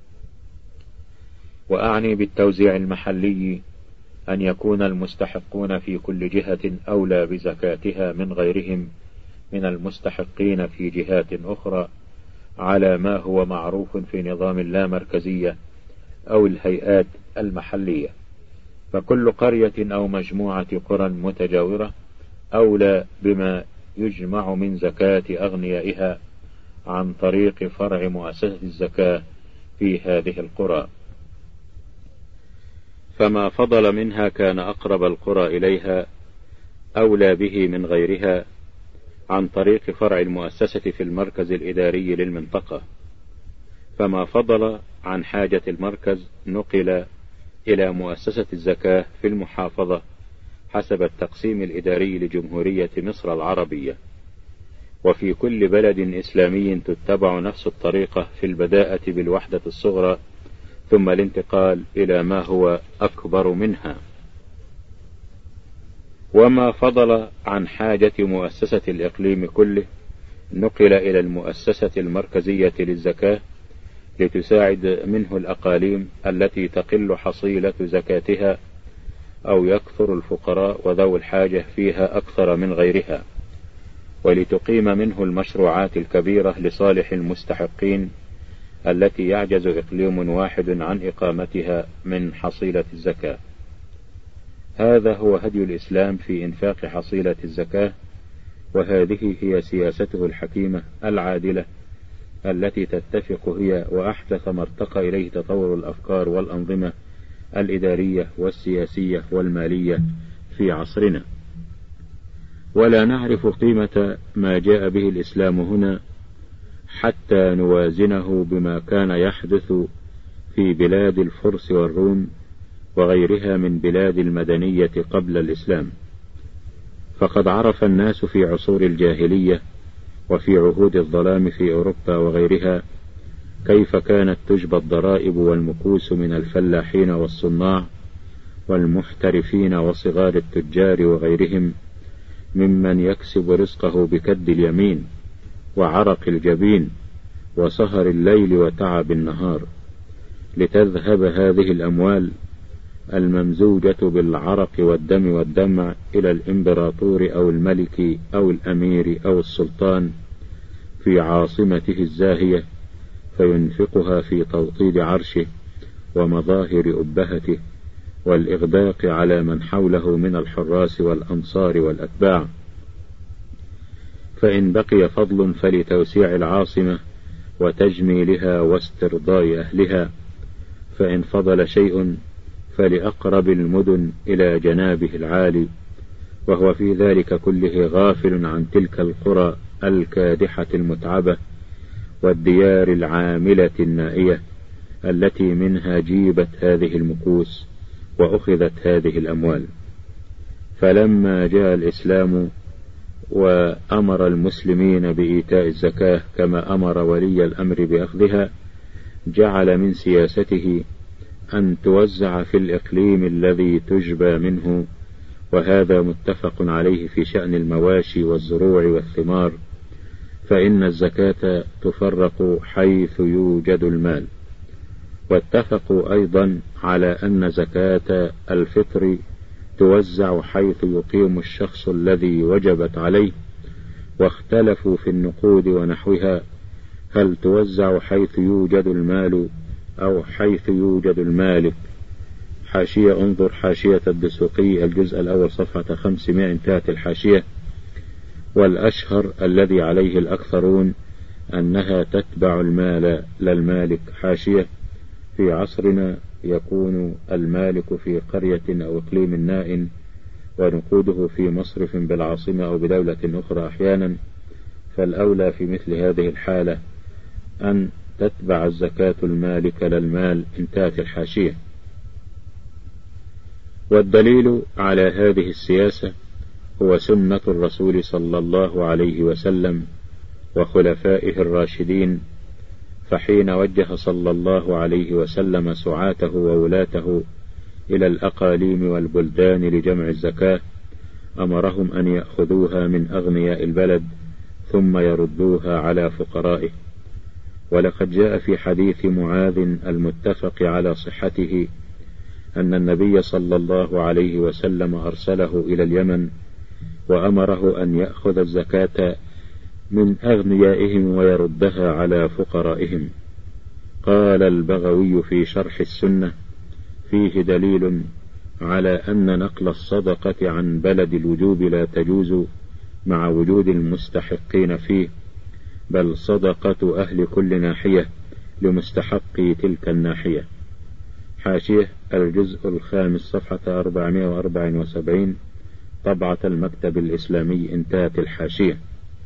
وأعني بالتوزيع المحلي أن يكون المستحقون في كل جهة أولى بزكاتها من غيرهم من المستحقين في جهات أخرى على ما هو معروف في نظام اللامركزية أو الهيئات المحلية. فكل قرية أو مجموعة قرى متجاورة أولى بما يجمع من زكاة أغنيائها عن طريق فرع مؤسسة الزكاة في هذه القرى، فما فضل منها كان أقرب القرى إليها أولى به من غيرها عن طريق فرع المؤسسة في المركز الإداري للمنطقة. فما فضل عن حاجة المركز نقل إلى مؤسسة الزكاة في المحافظة حسب التقسيم الإداري لجمهورية مصر العربية. وفي كل بلد إسلامي تتبع نفس الطريقة في البداءة بالوحدة الصغرى ثم الانتقال إلى ما هو أكبر منها. وما فضل عن حاجة مؤسسة الإقليم كله نقل إلى المؤسسة المركزية للزكاة لتساعد منه الأقاليم التي تقل حصيلة زكاتها أو يكثر الفقراء وذوي الحاجة فيها أكثر من غيرها، ولتقيم منه المشروعات الكبيرة لصالح المستحقين التي يعجز إقليم واحد عن إقامتها من حصيلة الزكاة. هذا هو هدي الإسلام في إنفاق حصيلة الزكاة، وهذه هي سياسته الحكيمة العادلة التي تتفق هي وأحدث ما ارتقى إليه تطور الأفكار والأنظمة الإدارية والسياسية والمالية في عصرنا. ولا نعرف قيمة ما جاء به الإسلام هنا حتى نوازنه بما كان يحدث في بلاد الفرس والروم وغيرها من بلاد المدنية قبل الإسلام. فقد عرف الناس في عصور الجاهلية وفي عهود الظلام في أوروبا وغيرها كيف كانت تجبى الضرائب والمكوس من الفلاحين والصناع والمحترفين وصغار التجار وغيرهم ممن يكسب رزقه بكد اليمين وعرق الجبين وسهر الليل وتعب النهار، لتذهب هذه الأموال الممزوجة بالعرق والدم والدمع إلى الإمبراطور أو الملك أو الأمير أو السلطان في عاصمته الزاهية فينفقها في توطيد عرشه ومظاهر أبهته والإغداق على من حوله من الحراس والأنصار والأتباع. فإن بقي فضل فلتوسيع العاصمة وتجميلها واسترضاء أهلها، فإن فضل شيء فلأقرب المدن إلى جنابه العالي، وهو في ذلك كله غافل عن تلك القرى الكادحة المتعبة والديار العاملة النائية التي منها جيبت هذه المكوس وأخذت هذه الأموال. فلما جاء الإسلام وأمر المسلمين بإيتاء الزكاة كما أمر ولي الأمر بأخذها، جعل من سياسته أن توزع في الإقليم الذي تجبى منه، وهذا متفق عليه في شأن المواشي والزروع والثمار، فإن الزكاة تفرق حيث يوجد المال. واتفقوا أيضا على أن زكاة الفطر توزع حيث يقيم الشخص الذي وجبت عليه، واختلفوا في النقود ونحوها، هل توزع حيث يوجد المال أو حيث يوجد المالك. حاشية، انظر حاشية الدسوقي الجزء الأول صفحة خمسمائة، انتهت الحاشية. والأشهر الذي عليه الأكثرون أنها تتبع المال لا المالك. حاشية، في عصرنا يكون المالك في قرية أو إقليم نائٍ ونقوده في مصرف بالعاصمة أو بدولة أخرى أحيانا، فالأولى في مثل هذه الحالة أن تتبع الزكاة المالك لا المال. انتهت الحاشية. والدليل على هذه السياسة هو سنة الرسول صلى الله عليه وسلم وخلفائه الراشدين، فحين وجه صلى الله عليه وسلم سعاته وولاته إلى الأقاليم والبلدان لجمع الزكاة أمرهم أن يأخذوها من أغنياء البلد ثم يردوها على فقرائه. ولقد جاء في حديث معاذ المتفق على صحته أن النبي صلى الله عليه وسلم أرسله إلى اليمن وأمره أن يأخذ الزكاة من أغنيائهم ويردها على فقرائهم. قال البغوي في شرح السنة: فيه دليل على أن نقل الصدقة عن بلد الوجوب لا تجوز مع وجود المستحقين فيه، بل صدقة أهل كل ناحية لمستحقي تلك الناحية. حاشية، الجزء الخامس صفحة أربعمائة وأربعة وسبعين، طبعة المكتب الإسلامي. انتهت الحاشية.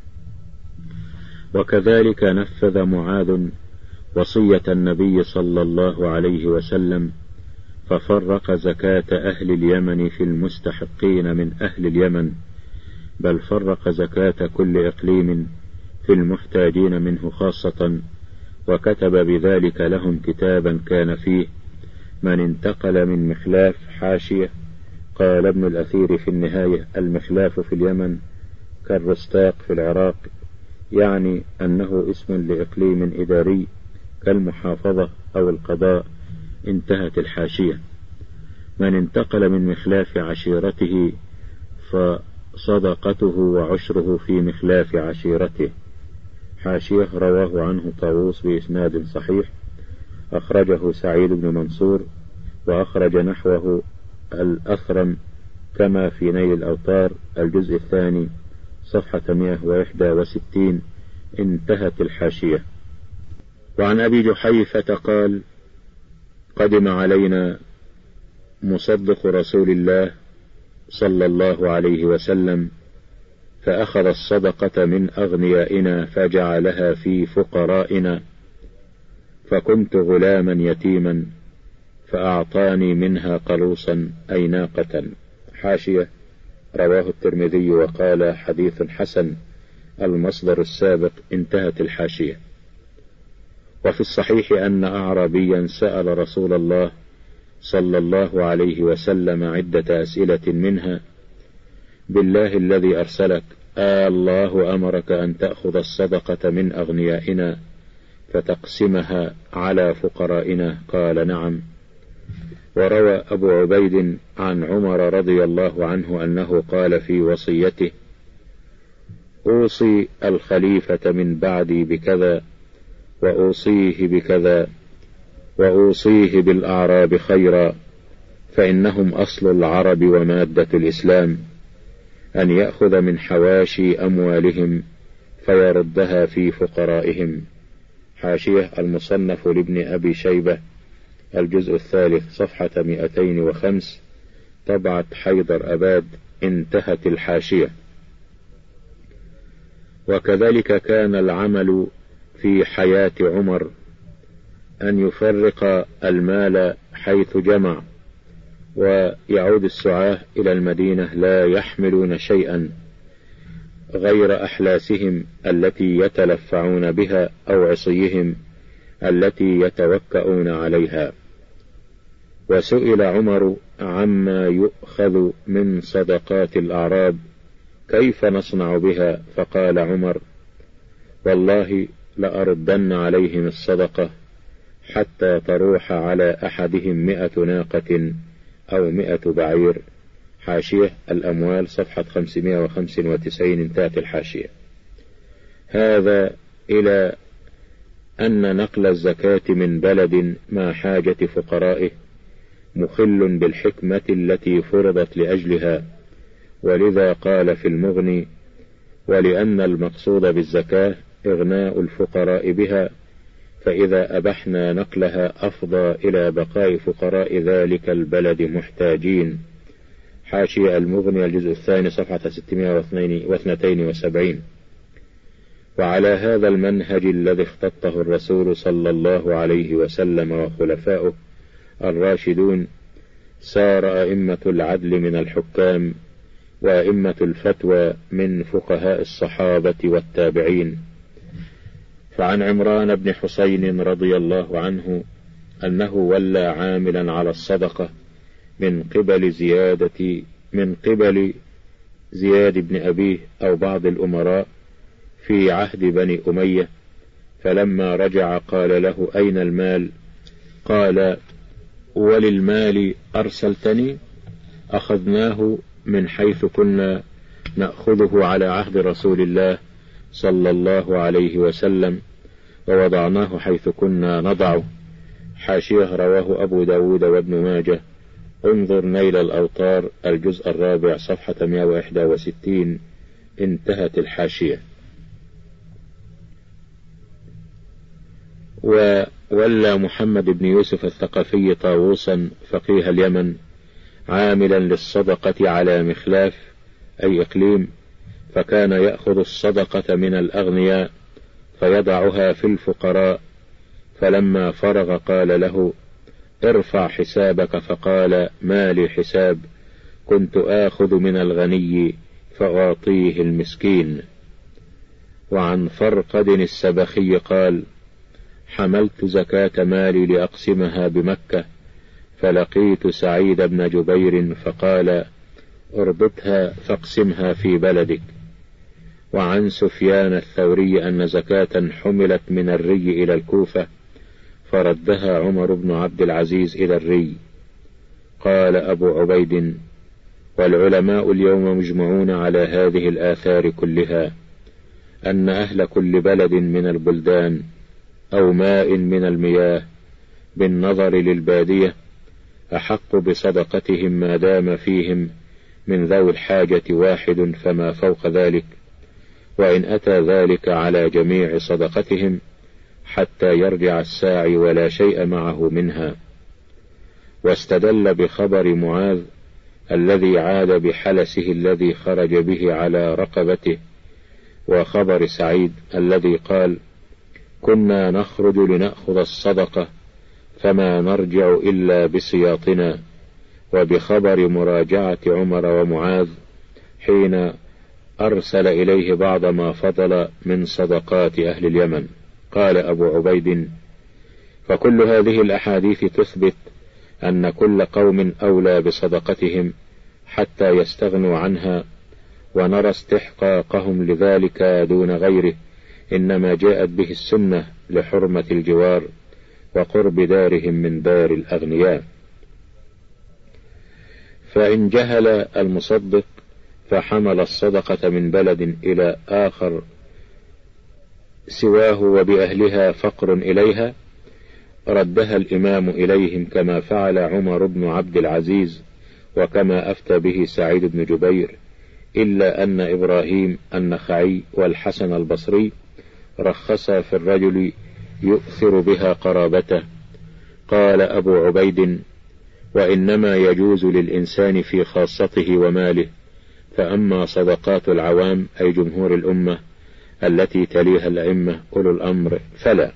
وكذلك نفذ معاذ وصية النبي صلى الله عليه وسلم ففرق زكاة أهل اليمن في المستحقين من أهل اليمن، بل فرق زكاة كل إقليم في المحتاجين منه خاصة، وكتب بذلك لهم كتابا كان فيه: من انتقل من مخلاف. حاشية، قال ابن الأثير في النهاية: المخلاف في اليمن كالرستاق في العراق، يعني أنه اسم لإقليم إداري كالمحافظة أو القضاء. انتهت الحاشية. من انتقل من مخلاف عشيرته فصدقته وعشره في مخلاف عشيرته. حاشية، رواه عنه طاووس بإسناد صحيح، أخرجه سعيد بن منصور، وأخرج نحوه الأثرم كما في نيل الأوطار الجزء الثاني صفحة مئة وواحد وستين. انتهت الحاشية. وعن أبي جحيفة قال: قدم علينا مصدق رسول الله صلى الله عليه وسلم فأخذ الصدقة من أغنيائنا فجعلها في فقرائنا، فكنت غلاما يتيما فأعطاني منها قلوصا أي ناقة. حاشية، رواه الترمذي وقال حديث حسن، المصدر السابق. انتهت الحاشية. وفي الصحيح أن أعرابيا سأل رسول الله صلى الله عليه وسلم عدة أسئلة، منها: بالله الذي أرسلك، آه الله أمرك أن تأخذ الصدقة من أغنيائنا فتقسمها على فقرائنا؟ قال: نعم. وروى أبو عبيد عن عمر رضي الله عنه أنه قال في وصيته: أوصي الخليفة من بعدي بكذا، وأوصيه بكذا، وأوصيه بالأعراب خيرا، فإنهم أصل العرب ومادة الإسلام، أن يأخذ من حواشي أموالهم فيردها في فقرائهم. حاشية، المصنف لابن أبي شيبة الجزء الثالث صفحة مئتين وخمس، طبعة حيدر أباد. انتهت الحاشية. وكذلك كان العمل في حياة عمر أن يفرق المال حيث جمع، ويعود السعاة إلى المدينة لا يحملون شيئا غير أحلاسهم التي يتلفعون بها أو عصيهم التي يتوكؤون عليها. وسئل عمر عما يؤخذ من صدقات الأعراب كيف نصنع بها؟ فقال عمر: والله لأردن عليهم الصدقة حتى تروح على أحدهم مئة ناقة أو مئة بعير. حاشية الأموال صفحة خمسمائة وخمسة وتسعين، انتهت الحاشية. هذا إلى أن نقل الزكاة من بلد مع حاجة فقرائه مخل بالحكمة التي فرضت لأجلها، ولذا قال في المغني: ولأن المقصود بالزكاة إغناء الفقراء بها، فإذا أبحنا نقلها أفضى إلى بقاء فقراء ذلك البلد محتاجين. حاشية المغني الجزء الثاني صفحة ستمائة واثنين وسبعين. وعلى هذا المنهج الذي اختطه الرسول صلى الله عليه وسلم وخلفاؤه الراشدون سار أئمة العدل من الحكام، وأئمة الفتوى من فقهاء الصحابة والتابعين. فعن عمران بن حسين رضي الله عنه أنه ولى عاملا على الصدقة من قبل زيادة من قبل زياد بن أبيه أو بعض الأمراء في عهد بني أمية، فلما رجع قال له: أين المال؟ قال: وللمال أرسلتني؟ أخذناه من حيث كنا نأخذه على عهد رسول الله صلى الله عليه وسلم، ووضعناه حيث كنا نضعه. حاشية رواه أبو داود وابن ماجه، انظر نيل الأوطار الجزء الرابع صفحة مئة وواحد وستين، انتهت الحاشية. وولى محمد بن يوسف الثقفي طاووسا فقيه اليمن عاملا للصدقة على مخلاف أي إقليم، فكان يأخذ الصدقة من الأغنياء فيضعها في الفقراء، فلما فرغ قال له: ارفع حسابك، فقال: ما لي حساب، كنت آخذ من الغني فأعطيه المسكين. وعن فرقد السبخي قال: حملت زكاة مالي لأقسمها بمكة، فلقيت سعيد بن جبير فقال: اربطها فاقسمها في بلدك. وعن سفيان الثوري أن زكاة حملت من الري إلى الكوفة فردها عمر بن عبد العزيز إلى الري. قال أبو عبيد: والعلماء اليوم مجمعون على هذه الآثار كلها، أن أهل كل بلد من البلدان أو ماء من المياه بالنظر للبادية أحق بصدقتهم ما دام فيهم من ذوي الحاجة واحد فما فوق ذلك، وإن أتى ذلك على جميع صدقتهم حتى يرجع الساعي ولا شيء معه منها. واستدل بخبر معاذ الذي عاد بحلسه الذي خرج به على رقبته، وخبر سعيد الذي قال: كنا نخرج لنأخذ الصدقة فما نرجع إلا بسياطنا، وبخبر مراجعة عمر ومعاذ حين أرسل إليه بعض ما فضل من صدقات أهل اليمن. قال أبو عبيد: فكل هذه الأحاديث تثبت أن كل قوم أولى بصدقتهم حتى يستغنوا عنها، ونرى استحقاقهم لذلك دون غيره إنما جاءت به السنة لحرمة الجوار وقرب دارهم من دار الأغنياء. فإن جهل المصدق فحمل الصدقة من بلد إلى آخر سواه وبأهلها فقر إليها، ردها الإمام إليهم كما فعل عمر بن عبد العزيز وكما أفتى به سعيد بن جبير، إلا أن إبراهيم النخعي والحسن البصري رخصا في الرجل يؤثر بها قرابته. قال أبو عبيد: وإنما يجوز للإنسان في خاصته وماله، فأما صدقات العوام أي جمهور الأمة التي تليها الأئمة أولو الأمر فلا.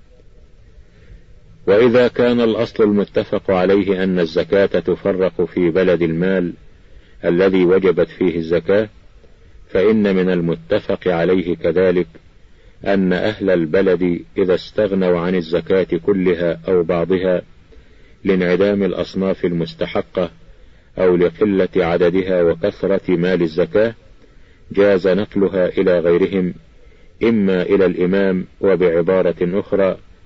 وإذا كان الأصل المتفق عليه أن الزكاة تفرق في بلد المال الذي وجبت فيه الزكاة، فإن من المتفق عليه كذلك أن أهل البلد إذا استغنوا عن الزكاة كلها أو بعضها لانعدام الأصناف المستحقة أو لقلة عددها وكثرة مال الزكاة، جاز نقلها إلى غيرهم، إما إلى الإمام وبعبارة أخرى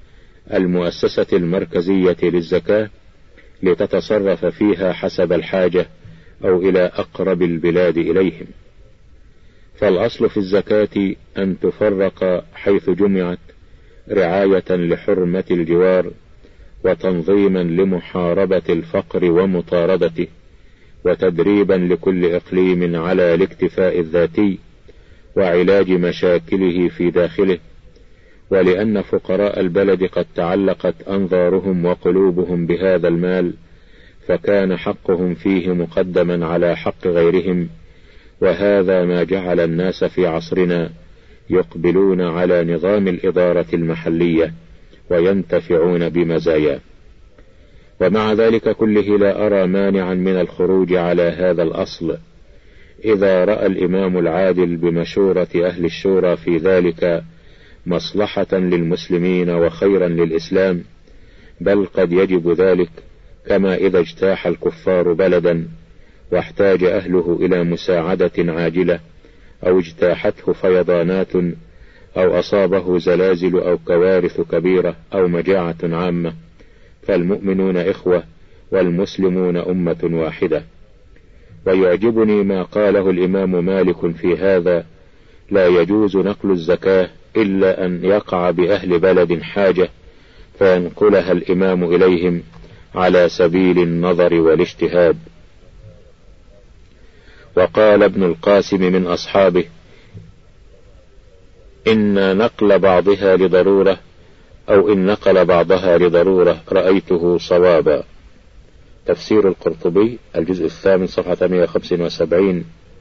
المؤسسة المركزية للزكاة لتتصرف فيها حسب الحاجة أو إلى أقرب البلاد إليهم. فالأصل في الزكاة أن تفرق حيث جمعت رعاية لحرمة الجوار وتنظيما لمحاربة الفقر ومطاردته وتدريبا لكل إقليم على الاكتفاء الذاتي وعلاج مشاكله في داخله. ولأن فقراء البلد قد تعلقت أنظارهم وقلوبهم بهذا المال، فكان حقهم فيه مقدما على حق غيرهم، وهذا ما جعل الناس في عصرنا يقبلون على نظام الإدارة المحلية وينتفعون بمزاياه. ومع ذلك كله لا أرى مانعا من الخروج على هذا الأصل إذا رأى الإمام العادل بمشورة أهل الشورى في ذلك مصلحة للمسلمين وخيرا للإسلام، بل قد يجب ذلك، كما إذا اجتاح الكفار بلدا واحتاج أهله إلى مساعدة عاجلة أو اجتاحته فيضانات أو أصابه زلازل أو كوارث كبيرة أو مجاعة عامة، فالمؤمنون إخوة والمسلمون أمة واحدة. ويعجبني ما قاله الإمام مالك في هذا: لا يجوز نقل الزكاة إلا أن يقع بأهل بلد حاجة فينقلها الإمام إليهم على سبيل النظر والاجتهاد. وقال ابن القاسم من أصحابه: إن نقل بعضها لضرورة أو إن نقل بعضها لضرورة رأيته صوابا. تفسير القرطبي الجزء الثامن صفحة مئة وخمسة وسبعين.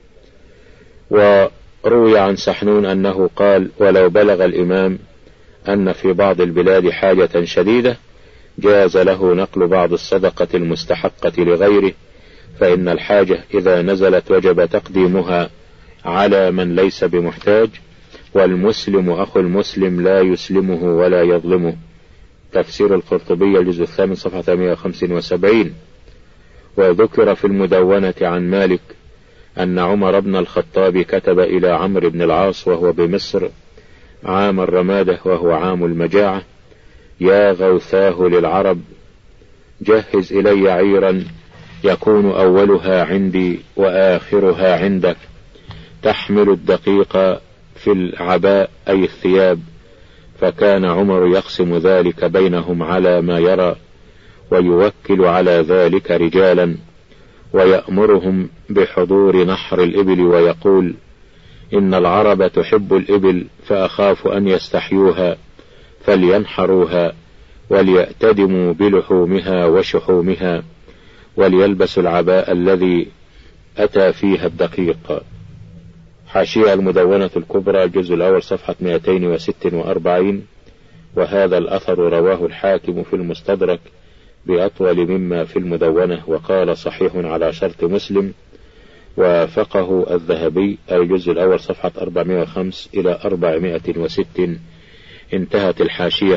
وروي عن سحنون أنه قال: ولو بلغ الإمام أن في بعض البلاد حاجة شديدة جاز له نقل بعض الصدقة المستحقة لغيره، فإن الحاجة إذا نزلت وجب تقديمها على من ليس بمحتاج، والمسلم أخو المسلم لا يسلمه ولا يظلمه. تفسير القرطبي الجزء الثامن صفحة مئة وخمسة وسبعين. وذكر في المدونة عن مالك أن عمر بن الخطاب كتب إلى عمرو بن العاص وهو بمصر عام الرمادة وهو عام المجاعة: يا غوثاه للعرب، جهز إلي عيرا يكون أولها عندي وآخرها عندك، تحمل الدقيق في العباء أي الثياب. فكان عمر يقسم ذلك بينهم على ما يرى، ويوكل على ذلك رجالا، ويأمرهم بحضور نحر الإبل، ويقول: إن العرب تحب الإبل فأخاف أن يستحيوها فلينحروها وليأتدموا بلحومها وشحومها وليلبسوا العباء الذي أتى فيها الدقيق. حاشية المدونة الكبرى الجزء الأول صفحة مئتين وستة وأربعين. وهذا الأثر رواه الحاكم في المستدرك بأطول مما في المدونة، وقال صحيح على شرط مسلم. وافقه الذهبي الجزء الأول صفحة أربعمائة وخمسة إلى أربعمائة وستة. انتهت الحاشية.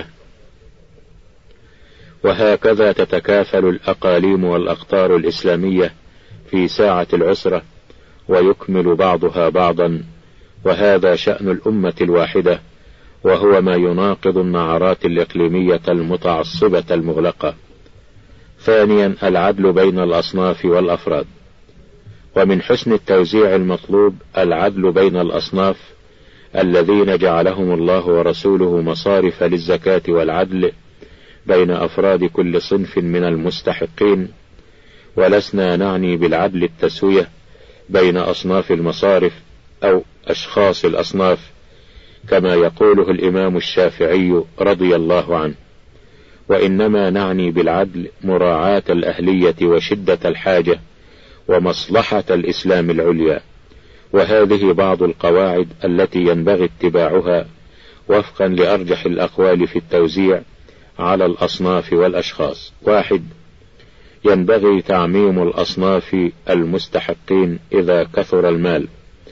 وهكذا تتكافل الأقاليم والأقطار الإسلامية في ساعة العسرة ويكمل بعضها بعضا، وهذا شأن الأمة الواحدة، وهو ما يناقض النعرات الإقليمية المتعصبة المغلقة. ثانيا، العدل بين الأصناف والأفراد. ومن حسن التوزيع المطلوب العدل بين الأصناف الذين جعلهم الله ورسوله مصارف للزكاة، والعدل بين أفراد كل صنف من المستحقين. ولسنا نعني بالعدل التسوية بين أصناف المصارف أو أشخاص الأصناف كما يقوله الإمام الشافعي رضي الله عنه، وإنما نعني بالعدل مراعاة الأهلية وشدة الحاجة ومصلحة الإسلام العليا. وهذه بعض القواعد التي ينبغي اتباعها وفقا لأرجح الأقوال في التوزيع على الأصناف والأشخاص. واحد، ينبغي تعميم الأصناف المستحقين إذا كثر المال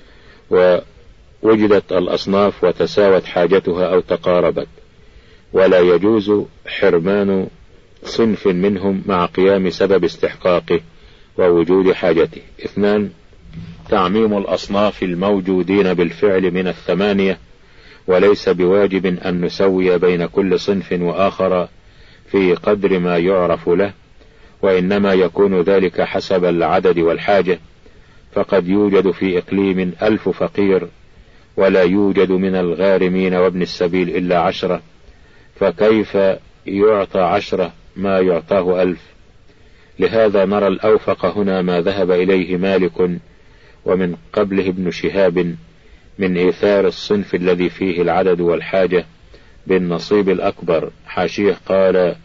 ووجدت الأصناف وتساوت حاجتها أو تقاربت، ولا يجوز حرمان صنف منهم مع قيام سبب استحقاقه ووجود حاجته. اثنان، تعميم الأصناف الموجودين بالفعل من الثمانية وليس بواجب أن نسوي بين كل صنف وآخر في قدر ما يعرف له، وإنما يكون ذلك حسب العدد والحاجة، فقد يوجد في إقليم ألف فقير ولا يوجد من الغارمين وابن السبيل إلا عشرة، فكيف يعطى عشرة ما يعطاه ألف؟ لهذا نرى الأوفق هنا ما ذهب إليه مالك ومن قبله ابن شهاب من إيثار الصنف الذي فيه العدد والحاجة بالنصيب الأكبر. حاشيه قال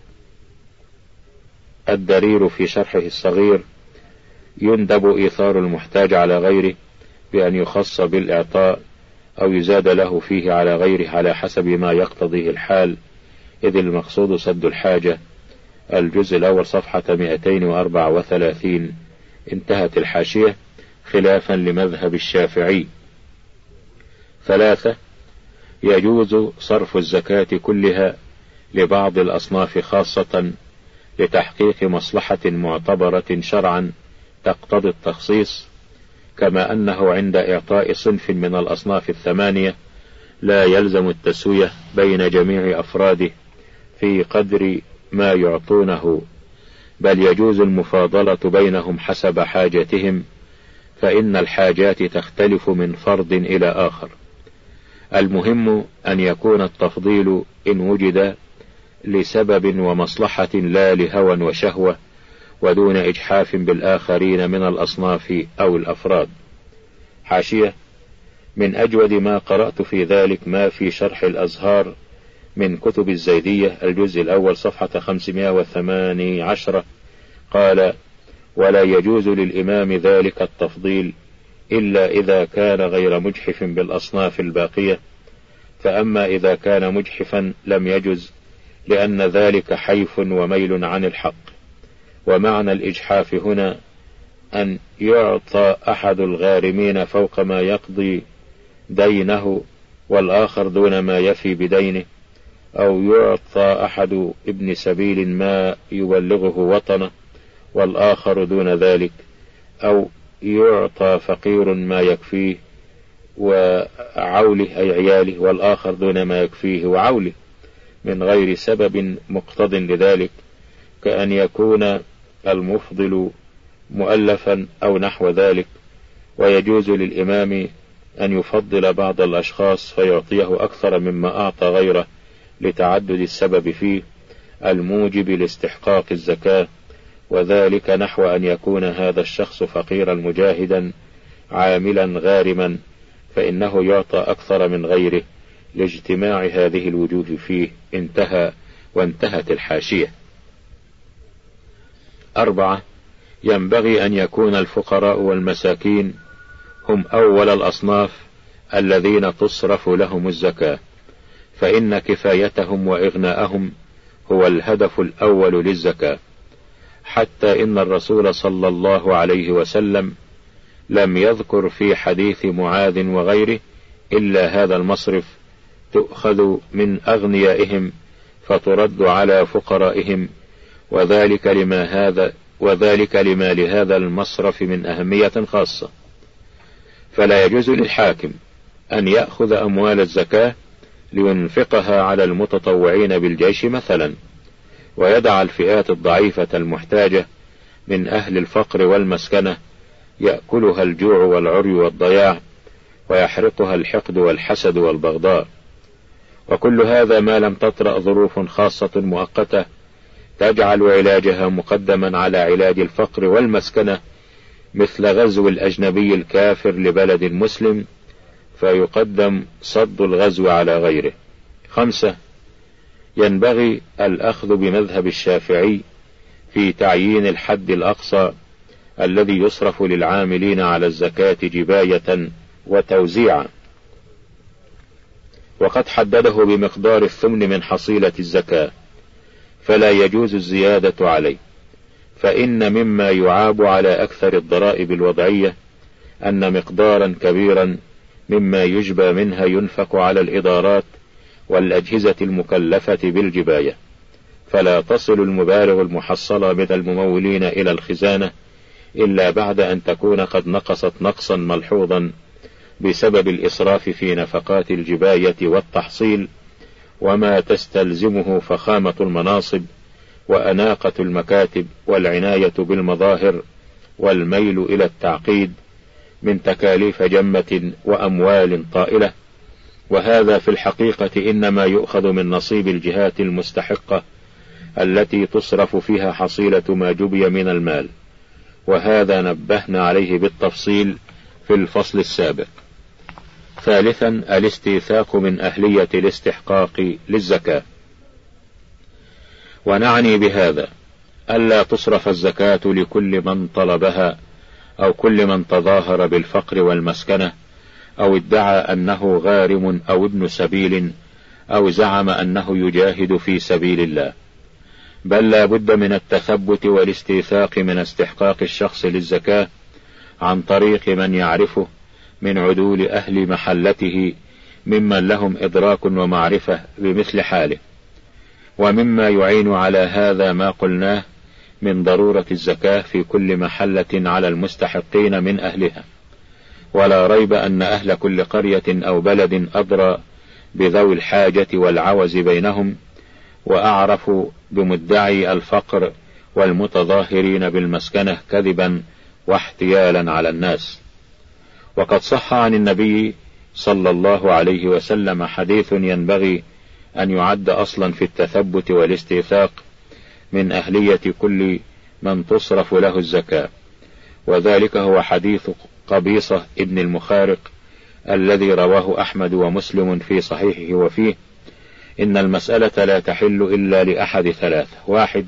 الدرير في شرحه الصغير: يندب إيثار المحتاج على غيره بأن يخص بالإعطاء أو يزاد له فيه على غيره على حسب ما يقتضيه الحال، إذ المقصود سد الحاجة. الجزء الأول صفحة مئتين وأربعة وثلاثين. انتهت الحاشية، خلافا لمذهب الشافعي. ثلاثة: يجوز صرف الزكاة كلها لبعض الأصناف خاصة لتحقيق مصلحة معتبرة شرعا تقتضي التخصيص، كما أنه عند إعطاء صنف من الأصناف الثمانية لا يلزم التسوية بين جميع أفراده في قدر ما يعطونه، بل يجوز المفاضلة بينهم حسب حاجتهم، فإن الحاجات تختلف من فرد إلى آخر. المهم أن يكون التفضيل إن وجد لسبب ومصلحة لا لهوى وشهوة، ودون إجحاف بالآخرين من الأصناف أو الأفراد. حاشية: من أجود ما قرأت في ذلك ما في شرح الأزهار من كتب الزيدية، الجزء الأول صفحة خمسمائة وثمانية عشر. قال: ولا يجوز للإمام ذلك التفضيل إلا إذا كان غير مجحف بالأصناف الباقية، فأما إذا كان مجحفا لم يجز، لأن ذلك حيف وميل عن الحق. ومعنى الإجحاف هنا أن يعطى أحد الغارمين فوق ما يقضي دينه والآخر دون ما يفي بدينه، أو يعطى أحد ابن سبيل ما يبلغه وطنه والآخر دون ذلك، أو يعطى فقير ما يكفيه وعوله أي عياله والآخر دون ما يكفيه وعوله من غير سبب مقتض لذلك، كأن يكون المفضل مؤلفا أو نحو ذلك. ويجوز للإمام أن يفضل بعض الأشخاص فيعطيه أكثر مما أعطى غيره لتعدد السبب فيه الموجب لاستحقاق الزكاة، وذلك نحو أن يكون هذا الشخص فقيرا مجاهدا عاملا غارما، فإنه يعطى أكثر من غيره لاجتماع هذه الوجوه فيه. انتهى. وانتهت الحاشية. أربعة: ينبغي أن يكون الفقراء والمساكين هم أول الأصناف الذين تصرف لهم الزكاة، فإن كفايتهم وإغناءهم هو الهدف الأول للزكاة، حتى إن الرسول صلى الله عليه وسلم لم يذكر في حديث معاذ وغيره إلا هذا المصرف: تؤخذ من أغنيائهم فترد على فقرائهم، وذلك لما هذا وذلك لما لهذا المصرف من أهمية خاصة. فلا يجوز للحاكم أن يأخذ أموال الزكاة لينفقها على المتطوعين بالجيش مثلا، ويدع الفئات الضعيفة المحتاجة من أهل الفقر والمسكنة يأكلها الجوع والعري والضياع، ويحرقها الحقد والحسد والبغضاء. وكل هذا ما لم تطرأ ظروف خاصة مؤقتة تجعل علاجها مقدما على علاج الفقر والمسكنة، مثل غزو الأجنبي الكافر لبلد مسلم فيقدم صد الغزو على غيره. خمسة: ينبغي الأخذ بمذهب الشافعي في تعيين الحد الأقصى الذي يصرف للعاملين على الزكاة جباية وتوزيعا، وقد حدده بمقدار الثمن من حصيلة الزكاة، فلا يجوز الزيادة عليه. فإن مما يعاب على أكثر الضرائب الوضعية أن مقدارا كبيرا مما يجبى منها ينفق على الإدارات والأجهزة المكلفة بالجباية، فلا تصل المبالغ المحصلة من الممولين إلى الخزانة إلا بعد أن تكون قد نقصت نقصا ملحوظا، بسبب الإسراف في نفقات الجباية والتحصيل وما تستلزمه فخامة المناصب وأناقة المكاتب والعناية بالمظاهر والميل إلى التعقيد من تكاليف جمة وأموال طائلة، وهذا في الحقيقة إنما يؤخذ من نصيب الجهات المستحقة التي تصرف فيها حصيلة ما جبي من المال، وهذا نبهنا عليه بالتفصيل في الفصل السابق. ثالثا، الاستيثاق من أهلية الاستحقاق للزكاة، ونعني بهذا ألا تصرف الزكاة لكل من طلبها أو كل من تظاهر بالفقر والمسكنة أو ادعى أنه غارم أو ابن سبيل أو زعم أنه يجاهد في سبيل الله، بل لا بد من التثبت والاستيثاق من استحقاق الشخص للزكاة عن طريق من يعرفه من عدول أهل محلته ممن لهم إدراك ومعرفة بمثل حاله. ومما يعين على هذا ما قلناه من ضرورة الزكاة في كل محلة على المستحقين من أهلها، ولا ريب أن أهل كل قرية أو بلد أدرى بذوي الحاجة والعوز بينهم، وأعرف بمدعي الفقر والمتظاهرين بالمسكنة كذبا واحتيالا على الناس. وقد صح عن النبي صلى الله عليه وسلم حديث ينبغي أن يعد أصلا في التثبت والاستيثاق من أهلية كل من تصرف له الزكاة، وذلك هو حديث قبيصة ابن المخارق الذي رواه أحمد ومسلم في صحيحه، وفيه: إن المسألة لا تحل إلا لأحد ثلاث: واحد،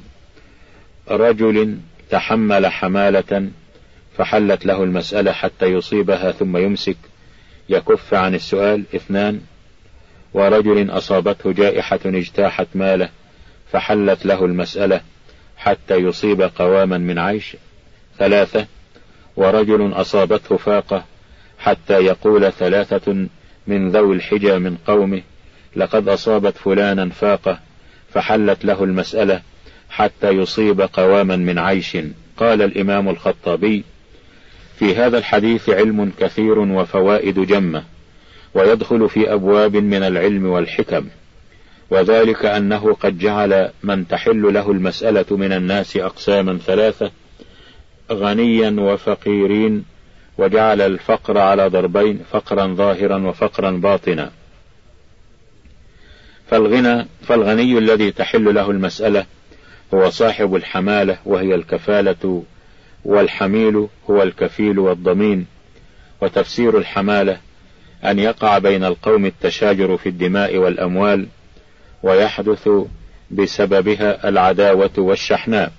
رجل تحمل حمالة فحلت له المسألة حتى يصيبها ثم يمسك يكف عن السؤال. اثنان، ورجل أصابته جائحة اجتاحت ماله فحلت له المسألة حتى يصيب قواما من عيش. ثلاثة، ورجل أصابته فاقة حتى يقول ثلاثة من ذوي الحجى من قومه: لقد أصابت فلانا فاقة فحلت له المسألة حتى يصيب قواما من عيش. قال الإمام الخطابي: في هذا الحديث علم كثير وفوائد جمة، ويدخل في أبواب من العلم والحكم، وذلك أنه قد جعل من تحل له المسألة من الناس أقساما ثلاثة: غنيا وفقيرين، وجعل الفقر على ضربين: فقرا ظاهرا وفقرا باطنا. فالغنى فالغني الذي تحل له المسألة هو صاحب الحمالة وهي الكفالة، والحميل هو الكفيل والضمين. وتفسير الحمالة أن يقع بين القوم التشاجر في الدماء والأموال، ويحدث بسببها العداوة والشحناء،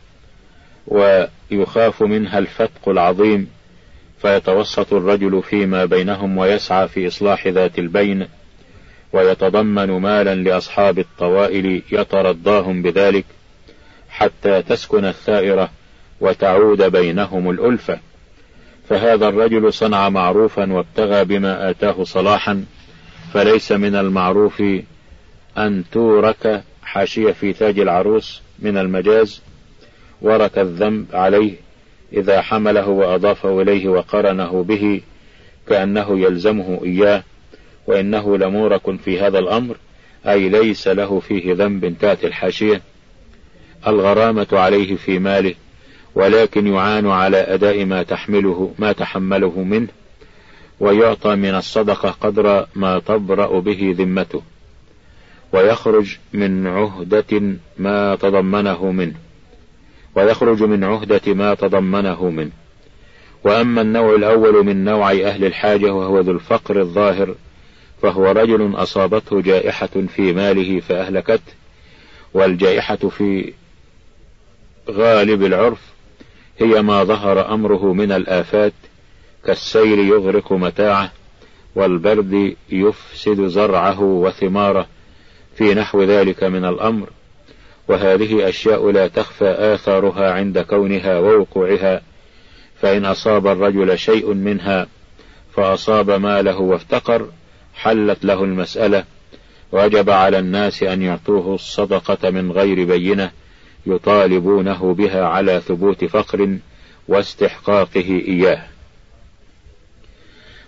ويخاف منها الفتق العظيم، فيتوسط الرجل فيما بينهم ويسعى في إصلاح ذات البين، ويتضمن مالا لأصحاب الطوائل يترضاهم بذلك حتى تسكن الثائرة وتعود بينهم الألفة. فهذا الرجل صنع معروفا وابتغى بما آتاه صلاحا، فليس من المعروف أن تورك حاشية في تاج العروس من المجاز ورك الذنب عليه إذا حمله وأضافه إليه وقرنه به كأنه يلزمه إياه، وإنه لمورك في هذا الأمر، أي ليس له فيه ذنب. تأتي الحاشية: الغرامة عليه في ماله، ولكن يعان على أداء ما تحمله ما تحمله منه، ويعطى من الصدقة قدر ما تبرأ به ذمته، ويخرج من عهدة ما تضمنه منه ويخرج من عهدة ما تضمنه منه. وأما النوع الأول من نوعي أهل الحاجة وهو ذو الفقر الظاهر، فهو رجل أصابته جائحة في ماله فأهلكته، والجائحة في غالب العرف هي ما ظهر أمره من الآفات، كالسيل يغرق متاعه، والبرد يفسد زرعه وثماره، في نحو ذلك من الأمر. وهذه أشياء لا تخفى آثارها عند كونها ووقوعها، فإن أصاب الرجل شيء منها فأصاب ماله وافتقر حلت له المسألة، وجب على الناس أن يعطوه الصدقة من غير بينة يطالبونه بها على ثبوت فقر واستحقاقه إياه.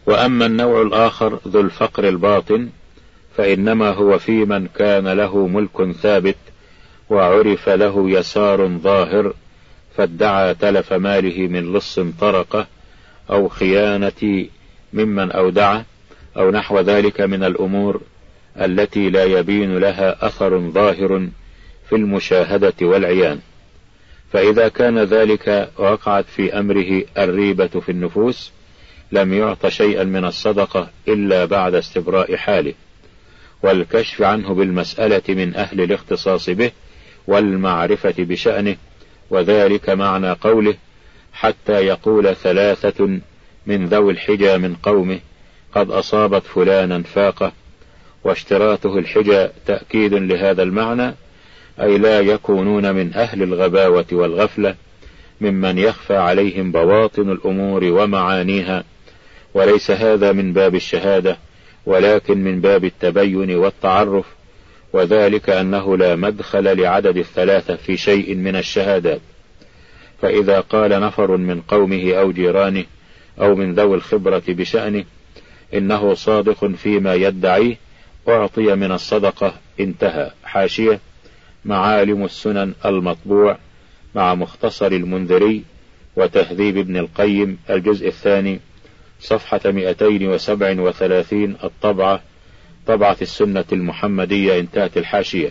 وأما النوع الآخر ذو الفقر الباطن فإنما هو في من كان له ملك ثابت وعرف له يسار ظاهر فادعى تلف ماله من لص طرقه أو خيانة ممن أودعه أو نحو ذلك من الأمور التي لا يبين لها أثر ظاهر في المشاهدة والعيان. فإذا كان ذلك وقعت في أمره الريبة في النفوس لم يعط شيئا من الصدقة إلا بعد استبراء حاله والكشف عنه بالمسألة من أهل الاختصاص به والمعرفة بشأنه، وذلك معنى قوله حتى يقول ثلاثة من ذوي الحجى من قومه قد أصابت فلانا فاقة. واشتراته الحجى تأكيد لهذا المعنى، أي لا يكونون من أهل الغباوة والغفلة ممن يخفى عليهم بواطن الأمور ومعانيها، وليس هذا من باب الشهادة ولكن من باب التبين والتعرف، وذلك أنه لا مدخل لعدد الثلاثة في شيء من الشهادات. فإذا قال نفر من قومه أو جيرانه أو من ذوي الخبرة بشأنه إنه صادق فيما يدعيه أعطي من الصدقة انتهى. حاشية معالم السنن المطبوع مع مختصر المنذري وتهذيب ابن القيم الجزء الثاني صفحة مئتين وسبع وثلاثين الطبعة طبعة السنة المحمدية. انتهت الحاشية.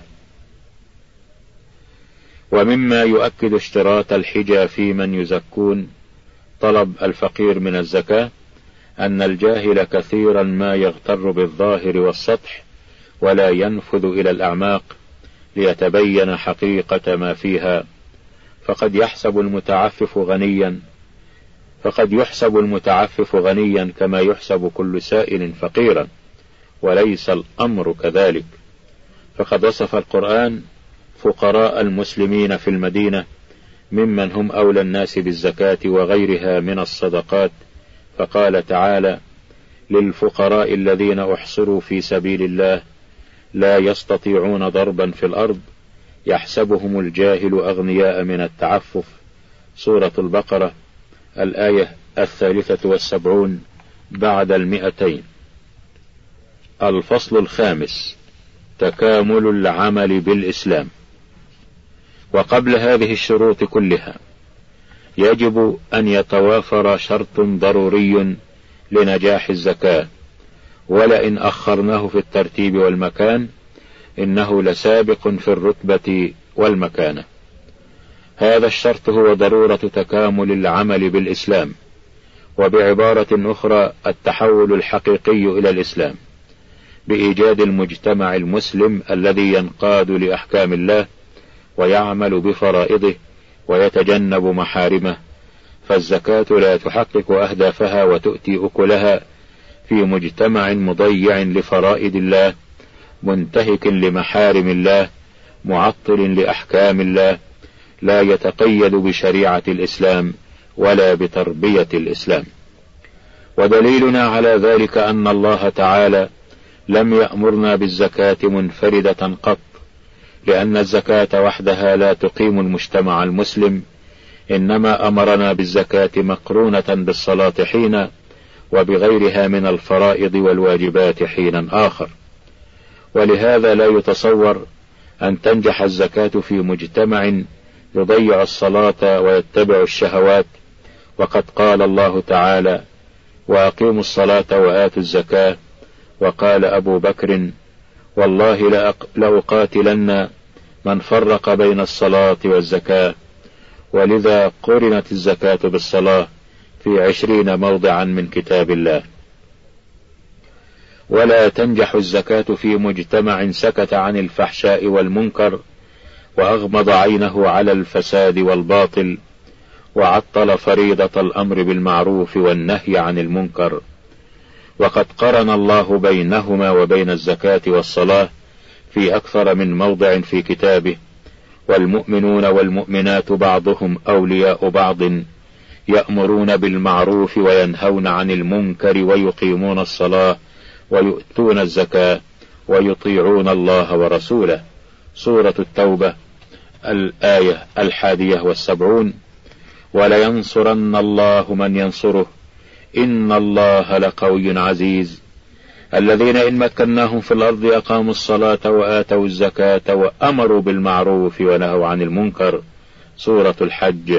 ومما يؤكد اشتراط الحجى في من يزكون طلب الفقير من الزكاة أن الجاهل كثيرا ما يغتر بالظاهر والسطح ولا ينفذ إلى الأعماق ليتبين حقيقة ما فيها، فقد يحسب المتعفف غنيا فقد يحسب المتعفف غنيا كما يحسب كل سائل فقيرا، وليس الأمر كذلك. فقد وصف القرآن فقراء المسلمين في المدينة ممن هم أولى الناس بالزكاة وغيرها من الصدقات، فقال تعالى للفقراء الذين أحصروا في سبيل الله لا يستطيعون ضربا في الأرض يحسبهم الجاهل أغنياء من التعفف. سورة البقرة الآية الثالثة والسبعون بعد المئتين. الفصل الخامس تكامل العمل بالإسلام. وقبل هذه الشروط كلها يجب أن يتوافر شرط ضروري لنجاح الزكاة، ولئن أخرناه في الترتيب والمكان إنه لسابق في الرتبة والمكانة. هذا الشرط هو ضرورة تكامل العمل بالإسلام، وبعبارة أخرى التحول الحقيقي إلى الإسلام بإيجاد المجتمع المسلم الذي ينقاد لأحكام الله ويعمل بفرائضه ويتجنب محارمه. فالزكاة لا تحقق أهدافها وتؤتي أكلها في مجتمع مضيع لفرائض الله منتهك لمحارم الله معطل لأحكام الله لا يتقيد بشريعة الإسلام ولا بتربية الإسلام. ودليلنا على ذلك أن الله تعالى لم يأمرنا بالزكاة منفردة قط، لأن الزكاة وحدها لا تقيم المجتمع المسلم، إنما أمرنا بالزكاة مقرونة بالصلاة حينا وبغيرها من الفرائض والواجبات حينا آخر. ولهذا لا يتصور أن تنجح الزكاة في مجتمع يضيع الصلاة ويتبع الشهوات، وقد قال الله تعالى وأقيموا الصلاة وآتوا الزكاة. وقال أبو بكر والله لأقاتلن من فرق بين الصلاة والزكاة، ولذا قرنت الزكاة بالصلاة في عشرين موضعا من كتاب الله. ولا تنجح الزكاة في مجتمع سكت عن الفحشاء والمنكر وأغمض عينه على الفساد والباطل وعطل فريضة الأمر بالمعروف والنهي عن المنكر. وقد قرن الله بينهما وبين الزكاة والصلاة في أكثر من موضع في كتابه: والمؤمنون والمؤمنات بعضهم أولياء بعض يأمرون بالمعروف وينهون عن المنكر ويقيمون الصلاة ويؤتون الزكاة ويطيعون الله ورسوله. سورة التوبة الآية الحادية والسبعون. ولينصرن الله من ينصره إن الله لقوي عزيز الذين إن مكناهم في الأرض أقاموا الصلاة وآتوا الزكاة وأمروا بالمعروف ونهوا عن المنكر. سورة الحج،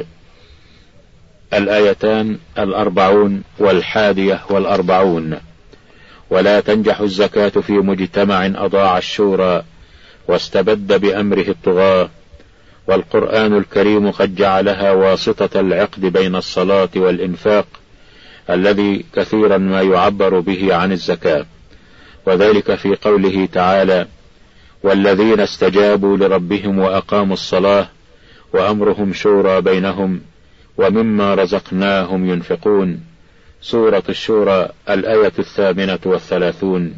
الآيتان الأربعون والحادية والأربعون. ولا تنجح الزكاة في مجتمع أضاع الشورى واستبد بأمره الطغاة، والقرآن الكريم قد جعلها واسطة العقد بين الصلاة والإنفاق الذي كثيرا ما يعبر به عن الزكاة، وذلك في قوله تعالى: والذين استجابوا لربهم وأقاموا الصلاة وأمرهم شورى بينهم ومما رزقناهم ينفقون. سورة الشورى، الآية الثامنة والثلاثون.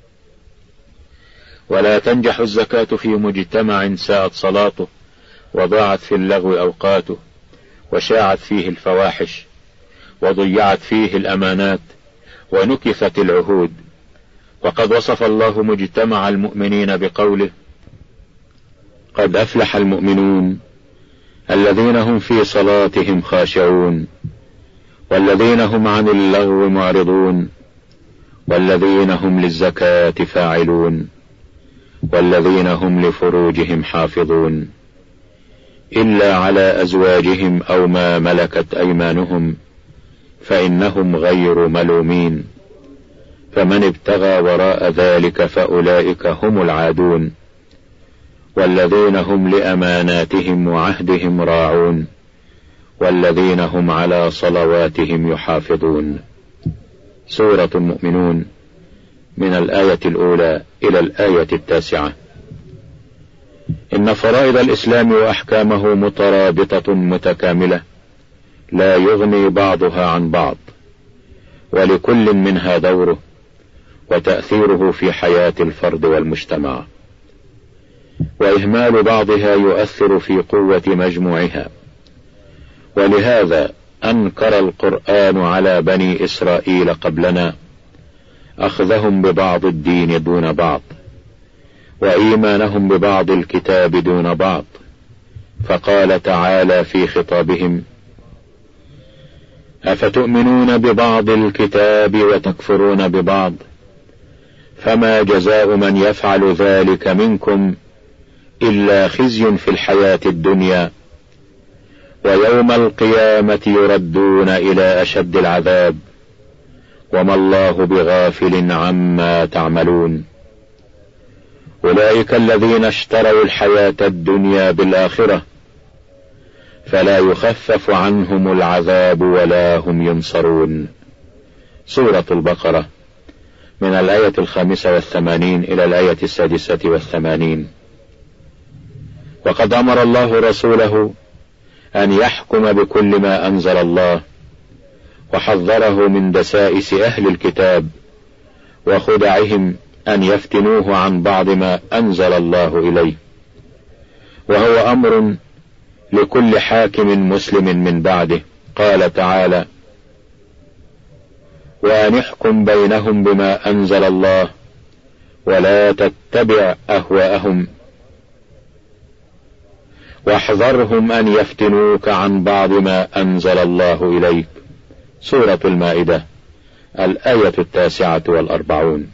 ولا تنجح الزكاة في مجتمع ساءت صلاته وضاعت في اللغو أوقاته وشاعت فيه الفواحش وضيعت فيه الأمانات ونكثت العهود. وقد وصف الله مجتمع المؤمنين بقوله: قد أفلح المؤمنون الذين هم في صلاتهم خاشعون والذين هم عن اللغو معرضون والذين هم للزكاة فاعلون والذين هم لفروجهم حافظون إلا على أزواجهم أو ما ملكت أيمانهم فإنهم غير ملومين، فمن ابتغى وراء ذلك فأولئك هم العادون والذين هم لأماناتهم وعهدهم راعون والذين هم على صلواتهم يحافظون. سورة المؤمنون، من الآية الأولى إلى الآية التاسعة. إن فرائض الإسلام وأحكامه مترابطة متكاملة لا يغني بعضها عن بعض، ولكل منها دوره وتأثيره في حياة الفرد والمجتمع، وإهمال بعضها يؤثر في قوة مجموعها. ولهذا أنكر القرآن على بني إسرائيل قبلنا أخذهم ببعض الدين دون بعض، وإيمانهم ببعض الكتاب دون بعض، فقال تعالى في خطابهم: أفتؤمنون ببعض الكتاب وتكفرون ببعض، فما جزاء من يفعل ذلك منكم إلا خزي في الحياة الدنيا ويوم القيامة يردون إلى أشد العذاب وما الله بغافل عما تعملون. أولئك الذين اشتروا الحياة الدنيا بالآخرة فلا يخفف عنهم العذاب ولا هم ينصرون. سورة البقرة، من الآية الخامسة والثمانين إلى الآية السادسة والثمانين. وقد أمر الله رسوله أن يحكم بكل ما أنزل الله، وحذره من دسائس أهل الكتاب وخدعهم أن يفتنوه عن بعض ما أنزل الله إليه، وهو أمر لكل حاكم مسلم من بعده. قال تعالى: وأن احكم بينهم بما أنزل الله ولا تتبع أهواءهم واحذرهم أن يفتنوك عن بعض ما أنزل الله إليك. سورة المائدة، الآية التاسعة والأربعون.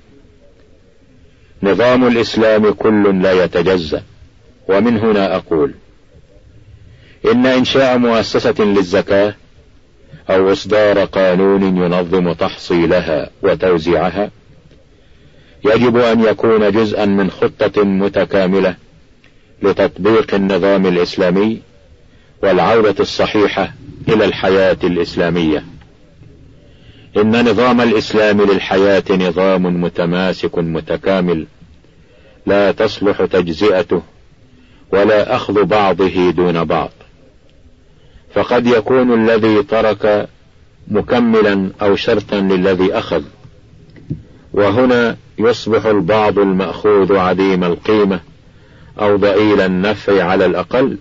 نظام الإسلام كل لا يتجزأ، ومن هنا أقول إن إنشاء مؤسسة للزكاة أو إصدار قانون ينظم تحصيلها وتوزيعها يجب أن يكون جزءا من خطة متكاملة لتطبيق النظام الإسلامي والعودة الصحيحة إلى الحياة الإسلامية. إن نظام الإسلام للحياة نظام متماسك متكامل لا تصلح تجزئته ولا أخذ بعضه دون بعض، فقد يكون الذي ترك مكملا أو شرطا للذي أخذ، وهنا يصبح البعض المأخوذ عديم القيمة أو ضئيل النفع على الأقل.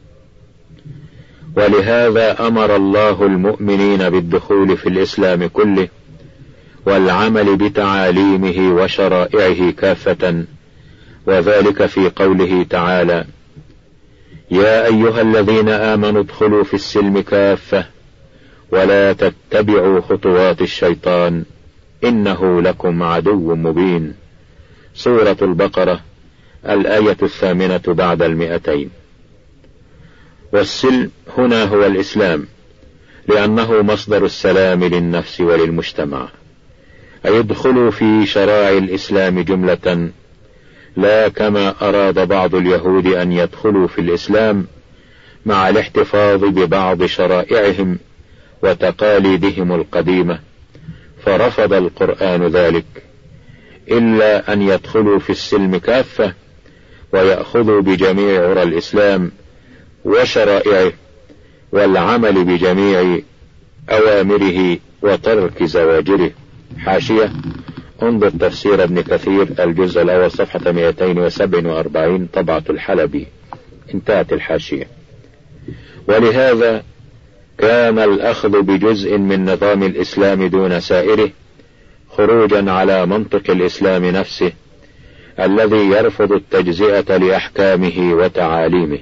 ولهذا أمر الله المؤمنين بالدخول في الإسلام كله والعمل بتعاليمه وشرائعه كافة، وذلك في قوله تعالى: يا أيها الذين آمنوا ادخلوا في السلم كافة ولا تتبعوا خطوات الشيطان إنه لكم عدو مبين. سورة البقرة الآية الثامنة بعد المئتين. والسلم هنا هو الإسلام، لأنه مصدر السلام للنفس وللمجتمع. أي ادخلوا في شرائع الإسلام جملة، لا كما أراد بعض اليهود أن يدخلوا في الإسلام مع الاحتفاظ ببعض شرائعهم وتقاليدهم القديمة، فرفض القرآن ذلك، إلا أن يدخلوا في السلم كافة ويأخذوا بجميع عرى الإسلام وشرائعه والعمل بجميع أوامره وترك زواجره. حاشية: انظر تفسير ابن كثير الجزء الأول صفحة مئتين وسبعة وأربعين طبعة الحلبي. انتهت الحاشية. ولهذا كان الأخذ بجزء من نظام الإسلام دون سائره خروجا على منطق الإسلام نفسه الذي يرفض التجزئة لأحكامه وتعاليمه.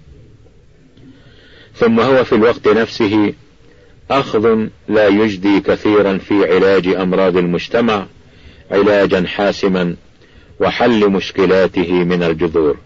ثم هو في الوقت نفسه أخذ لا يجدي كثيرا في علاج أمراض المجتمع علاجا حاسما وحل مشكلاته من الجذور.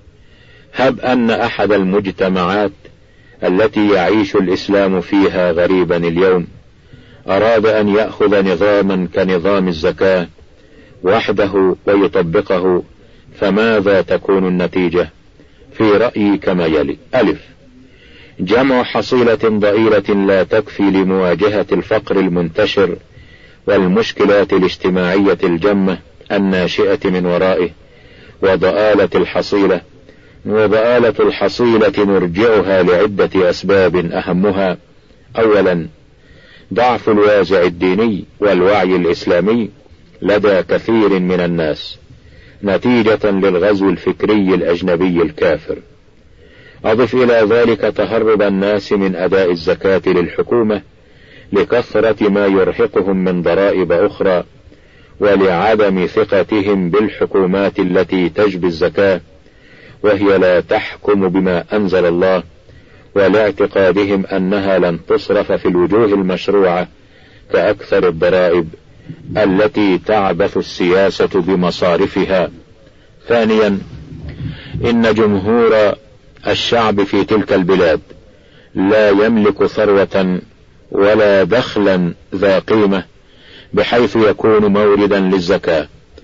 هب أن أحد المجتمعات التي يعيش الإسلام فيها غريبا اليوم أراد أن يأخذ نظاما كنظام الزكاة وحده ويطبقه، فماذا تكون النتيجة؟ في رأيي كما يلي: ألف: جمع حصيلة ضئيلة لا تكفي لمواجهة الفقر المنتشر والمشكلات الاجتماعية الجمة الناشئة من ورائه، وضآلة الحصيلة وضآلة الحصيلة نرجعها لعدة أسباب، أهمها: أولا ضعف الوازع الديني والوعي الإسلامي لدى كثير من الناس نتيجة للغزو الفكري الأجنبي الكافر. أضف إلى ذلك تهرب الناس من أداء الزكاة للحكومة لكثرة ما يرهقهم من ضرائب أخرى، ولعدم ثقتهم بالحكومات التي تجبي الزكاة وهي لا تحكم بما أنزل الله، ولاعتقادهم أنها لن تصرف في الوجوه المشروعة كأكثر الضرائب التي تعبث السياسة بمصارفها. ثانيا إن جمهور الشعب في تلك البلاد لا يملك ثروة ولا دخلا ذا قيمة بحيث يكون موردا للزكاة،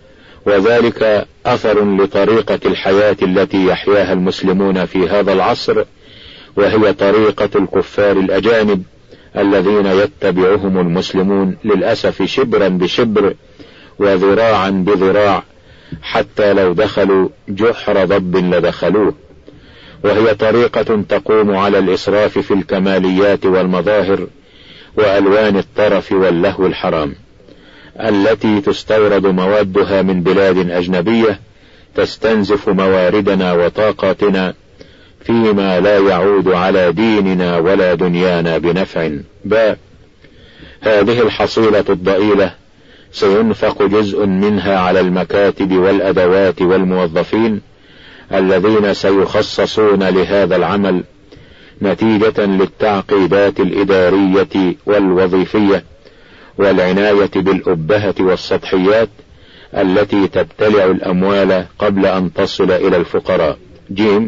وذلك أثر لطريقة الحياة التي يحياها المسلمون في هذا العصر، وهي طريقة الكفار الأجانب الذين يتبعهم المسلمون للأسف شبرا بشبر وذراعا بذراع، حتى لو دخلوا جحر ضب لدخلوه، وهي طريقة تقوم على الإسراف في الكماليات والمظاهر وألوان الطرف واللهو الحرام، التي تستورد موادها من بلاد أجنبية تستنزف مواردنا وطاقاتنا فيما لا يعود على ديننا ولا دنيانا بنفع. باء: هذه الحصيلة الضئيلة سينفق جزء منها على المكاتب والأدوات والموظفين الذين سيخصصون لهذا العمل نتيجة للتعقيدات الإدارية والوظيفية والعناية بالأبهة والسطحيات التي تبتلع الأموال قبل أن تصل إلى الفقراء. جيم: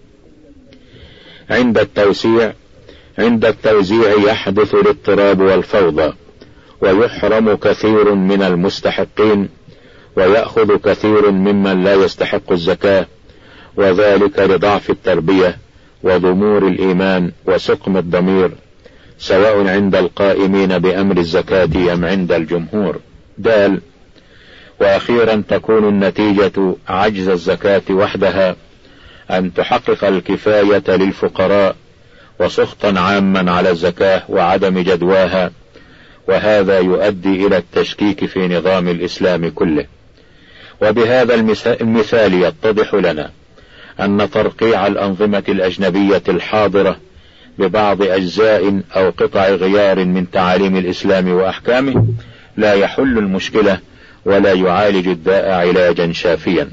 عند التوسيع عند التوزيع يحدث الاضطراب والفوضى، ويحرم كثير من المستحقين ويأخذ كثير ممن لا يستحق الزكاة، وذلك لضعف التربية وضمور الإيمان وسقم الضمير، سواء عند القائمين بأمر الزكاة أم عند الجمهور. دال: وأخيرا تكون النتيجة عجز الزكاة وحدها أن تحقق الكفاية للفقراء، وسخطا عاما على الزكاة وعدم جدواها، وهذا يؤدي إلى التشكيك في نظام الإسلام كله. وبهذا المثال يتضح لنا أن ترقيع الأنظمة الأجنبية الحاضرة ببعض أجزاء أو قطع غيار من تعاليم الإسلام وأحكامه لا يحل المشكلة ولا يعالج الداء علاجا شافيا.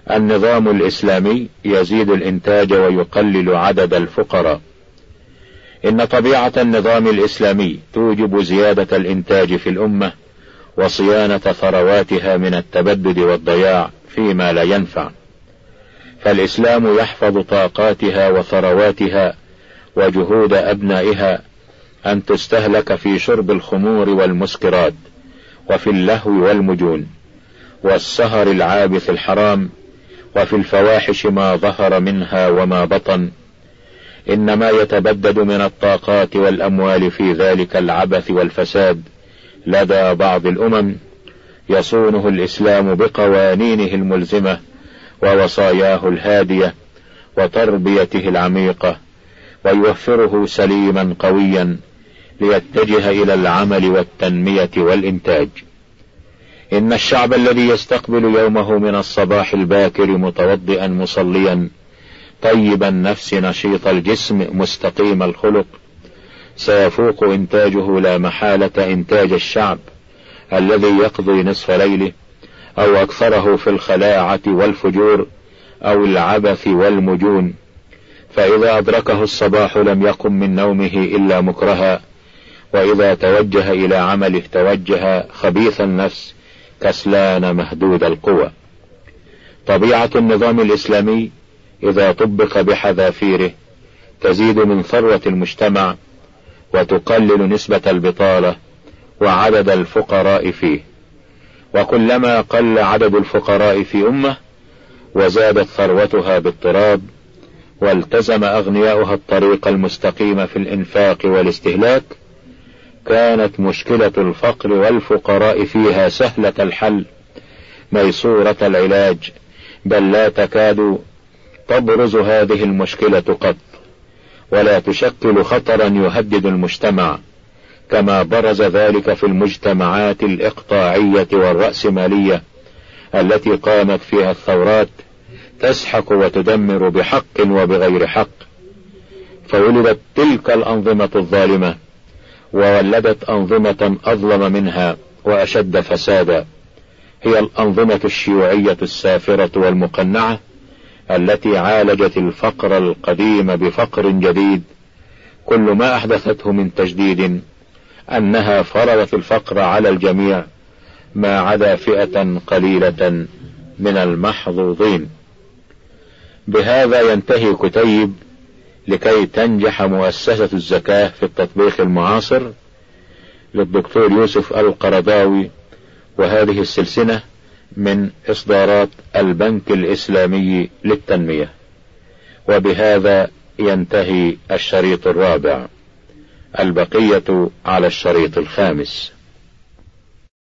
النظام الإسلامي يزيد الإنتاج ويقلل عدد الفقراء، إن طبيعة النظام الإسلامي توجب زيادة الإنتاج في الأمة وصيانة ثرواتها من التبدد والضياع فيما لا ينفع، فالإسلام يحفظ طاقاتها وثرواتها وجهود أبنائها أن تستهلك في شرب الخمور والمسكرات وفي اللهو والمجون والسهر العابث الحرام وفي الفواحش ما ظهر منها وما بطن. إنما يتبدد من الطاقات والأموال في ذلك العبث والفساد لدى بعض الأمم يصونه الإسلام بقوانينه الملزمة ووصاياه الهادية وتربيته العميقة، ويوفره سليما قويا ليتجه إلى العمل والتنمية والإنتاج. إن الشعب الذي يستقبل يومه من الصباح الباكر متوضئا مصليا طيب النفس نشيط الجسم مستقيم الخلق سيفوق إنتاجه لا محالة إنتاج الشعب الذي يقضي نصف ليله أو أكثره في الخلاعة والفجور أو العبث والمجون، فإذا أدركه الصباح لم يقم من نومه إلا مكرها، وإذا توجه إلى عمله توجه خبيث النفس كسلان مهدود القوى. طبيعة النظام الإسلامي إذا طبق بحذافيره تزيد من ثروة المجتمع وتقلل نسبة البطالة وعدد الفقراء فيه، وكلما قل عدد الفقراء في أمة وزادت ثروتها باضطراب والتزم أغنياؤها الطريق المستقيم في الإنفاق والاستهلاك كانت مشكلة الفقر والفقراء فيها سهلة الحل ميسورة العلاج، بل لا تكاد تبرز هذه المشكلة قط ولا تشكل خطرا يهدد المجتمع كما برز ذلك في المجتمعات الإقطاعية والرأسمالية التي قامت فيها الثورات تسحق وتدمر بحق وبغير حق. فولدت تلك الأنظمة الظالمة وولدت أنظمة أظلم منها وأشد فسادا، هي الأنظمة الشيوعية السافرة والمقنعة التي عالجت الفقر القديم بفقر جديد، كل ما أحدثته من تجديد أنها فرضت الفقر على الجميع ما عدا فئة قليلة من المحظوظين. بهذا ينتهي كتيب لكي تنجح مؤسسة الزكاة في التطبيق المعاصر للدكتور يوسف القرضاوي، وهذه السلسلة من إصدارات البنك الإسلامي للتنمية. وبهذا ينتهي الشريط الرابع، البقية على الشريط الخامس.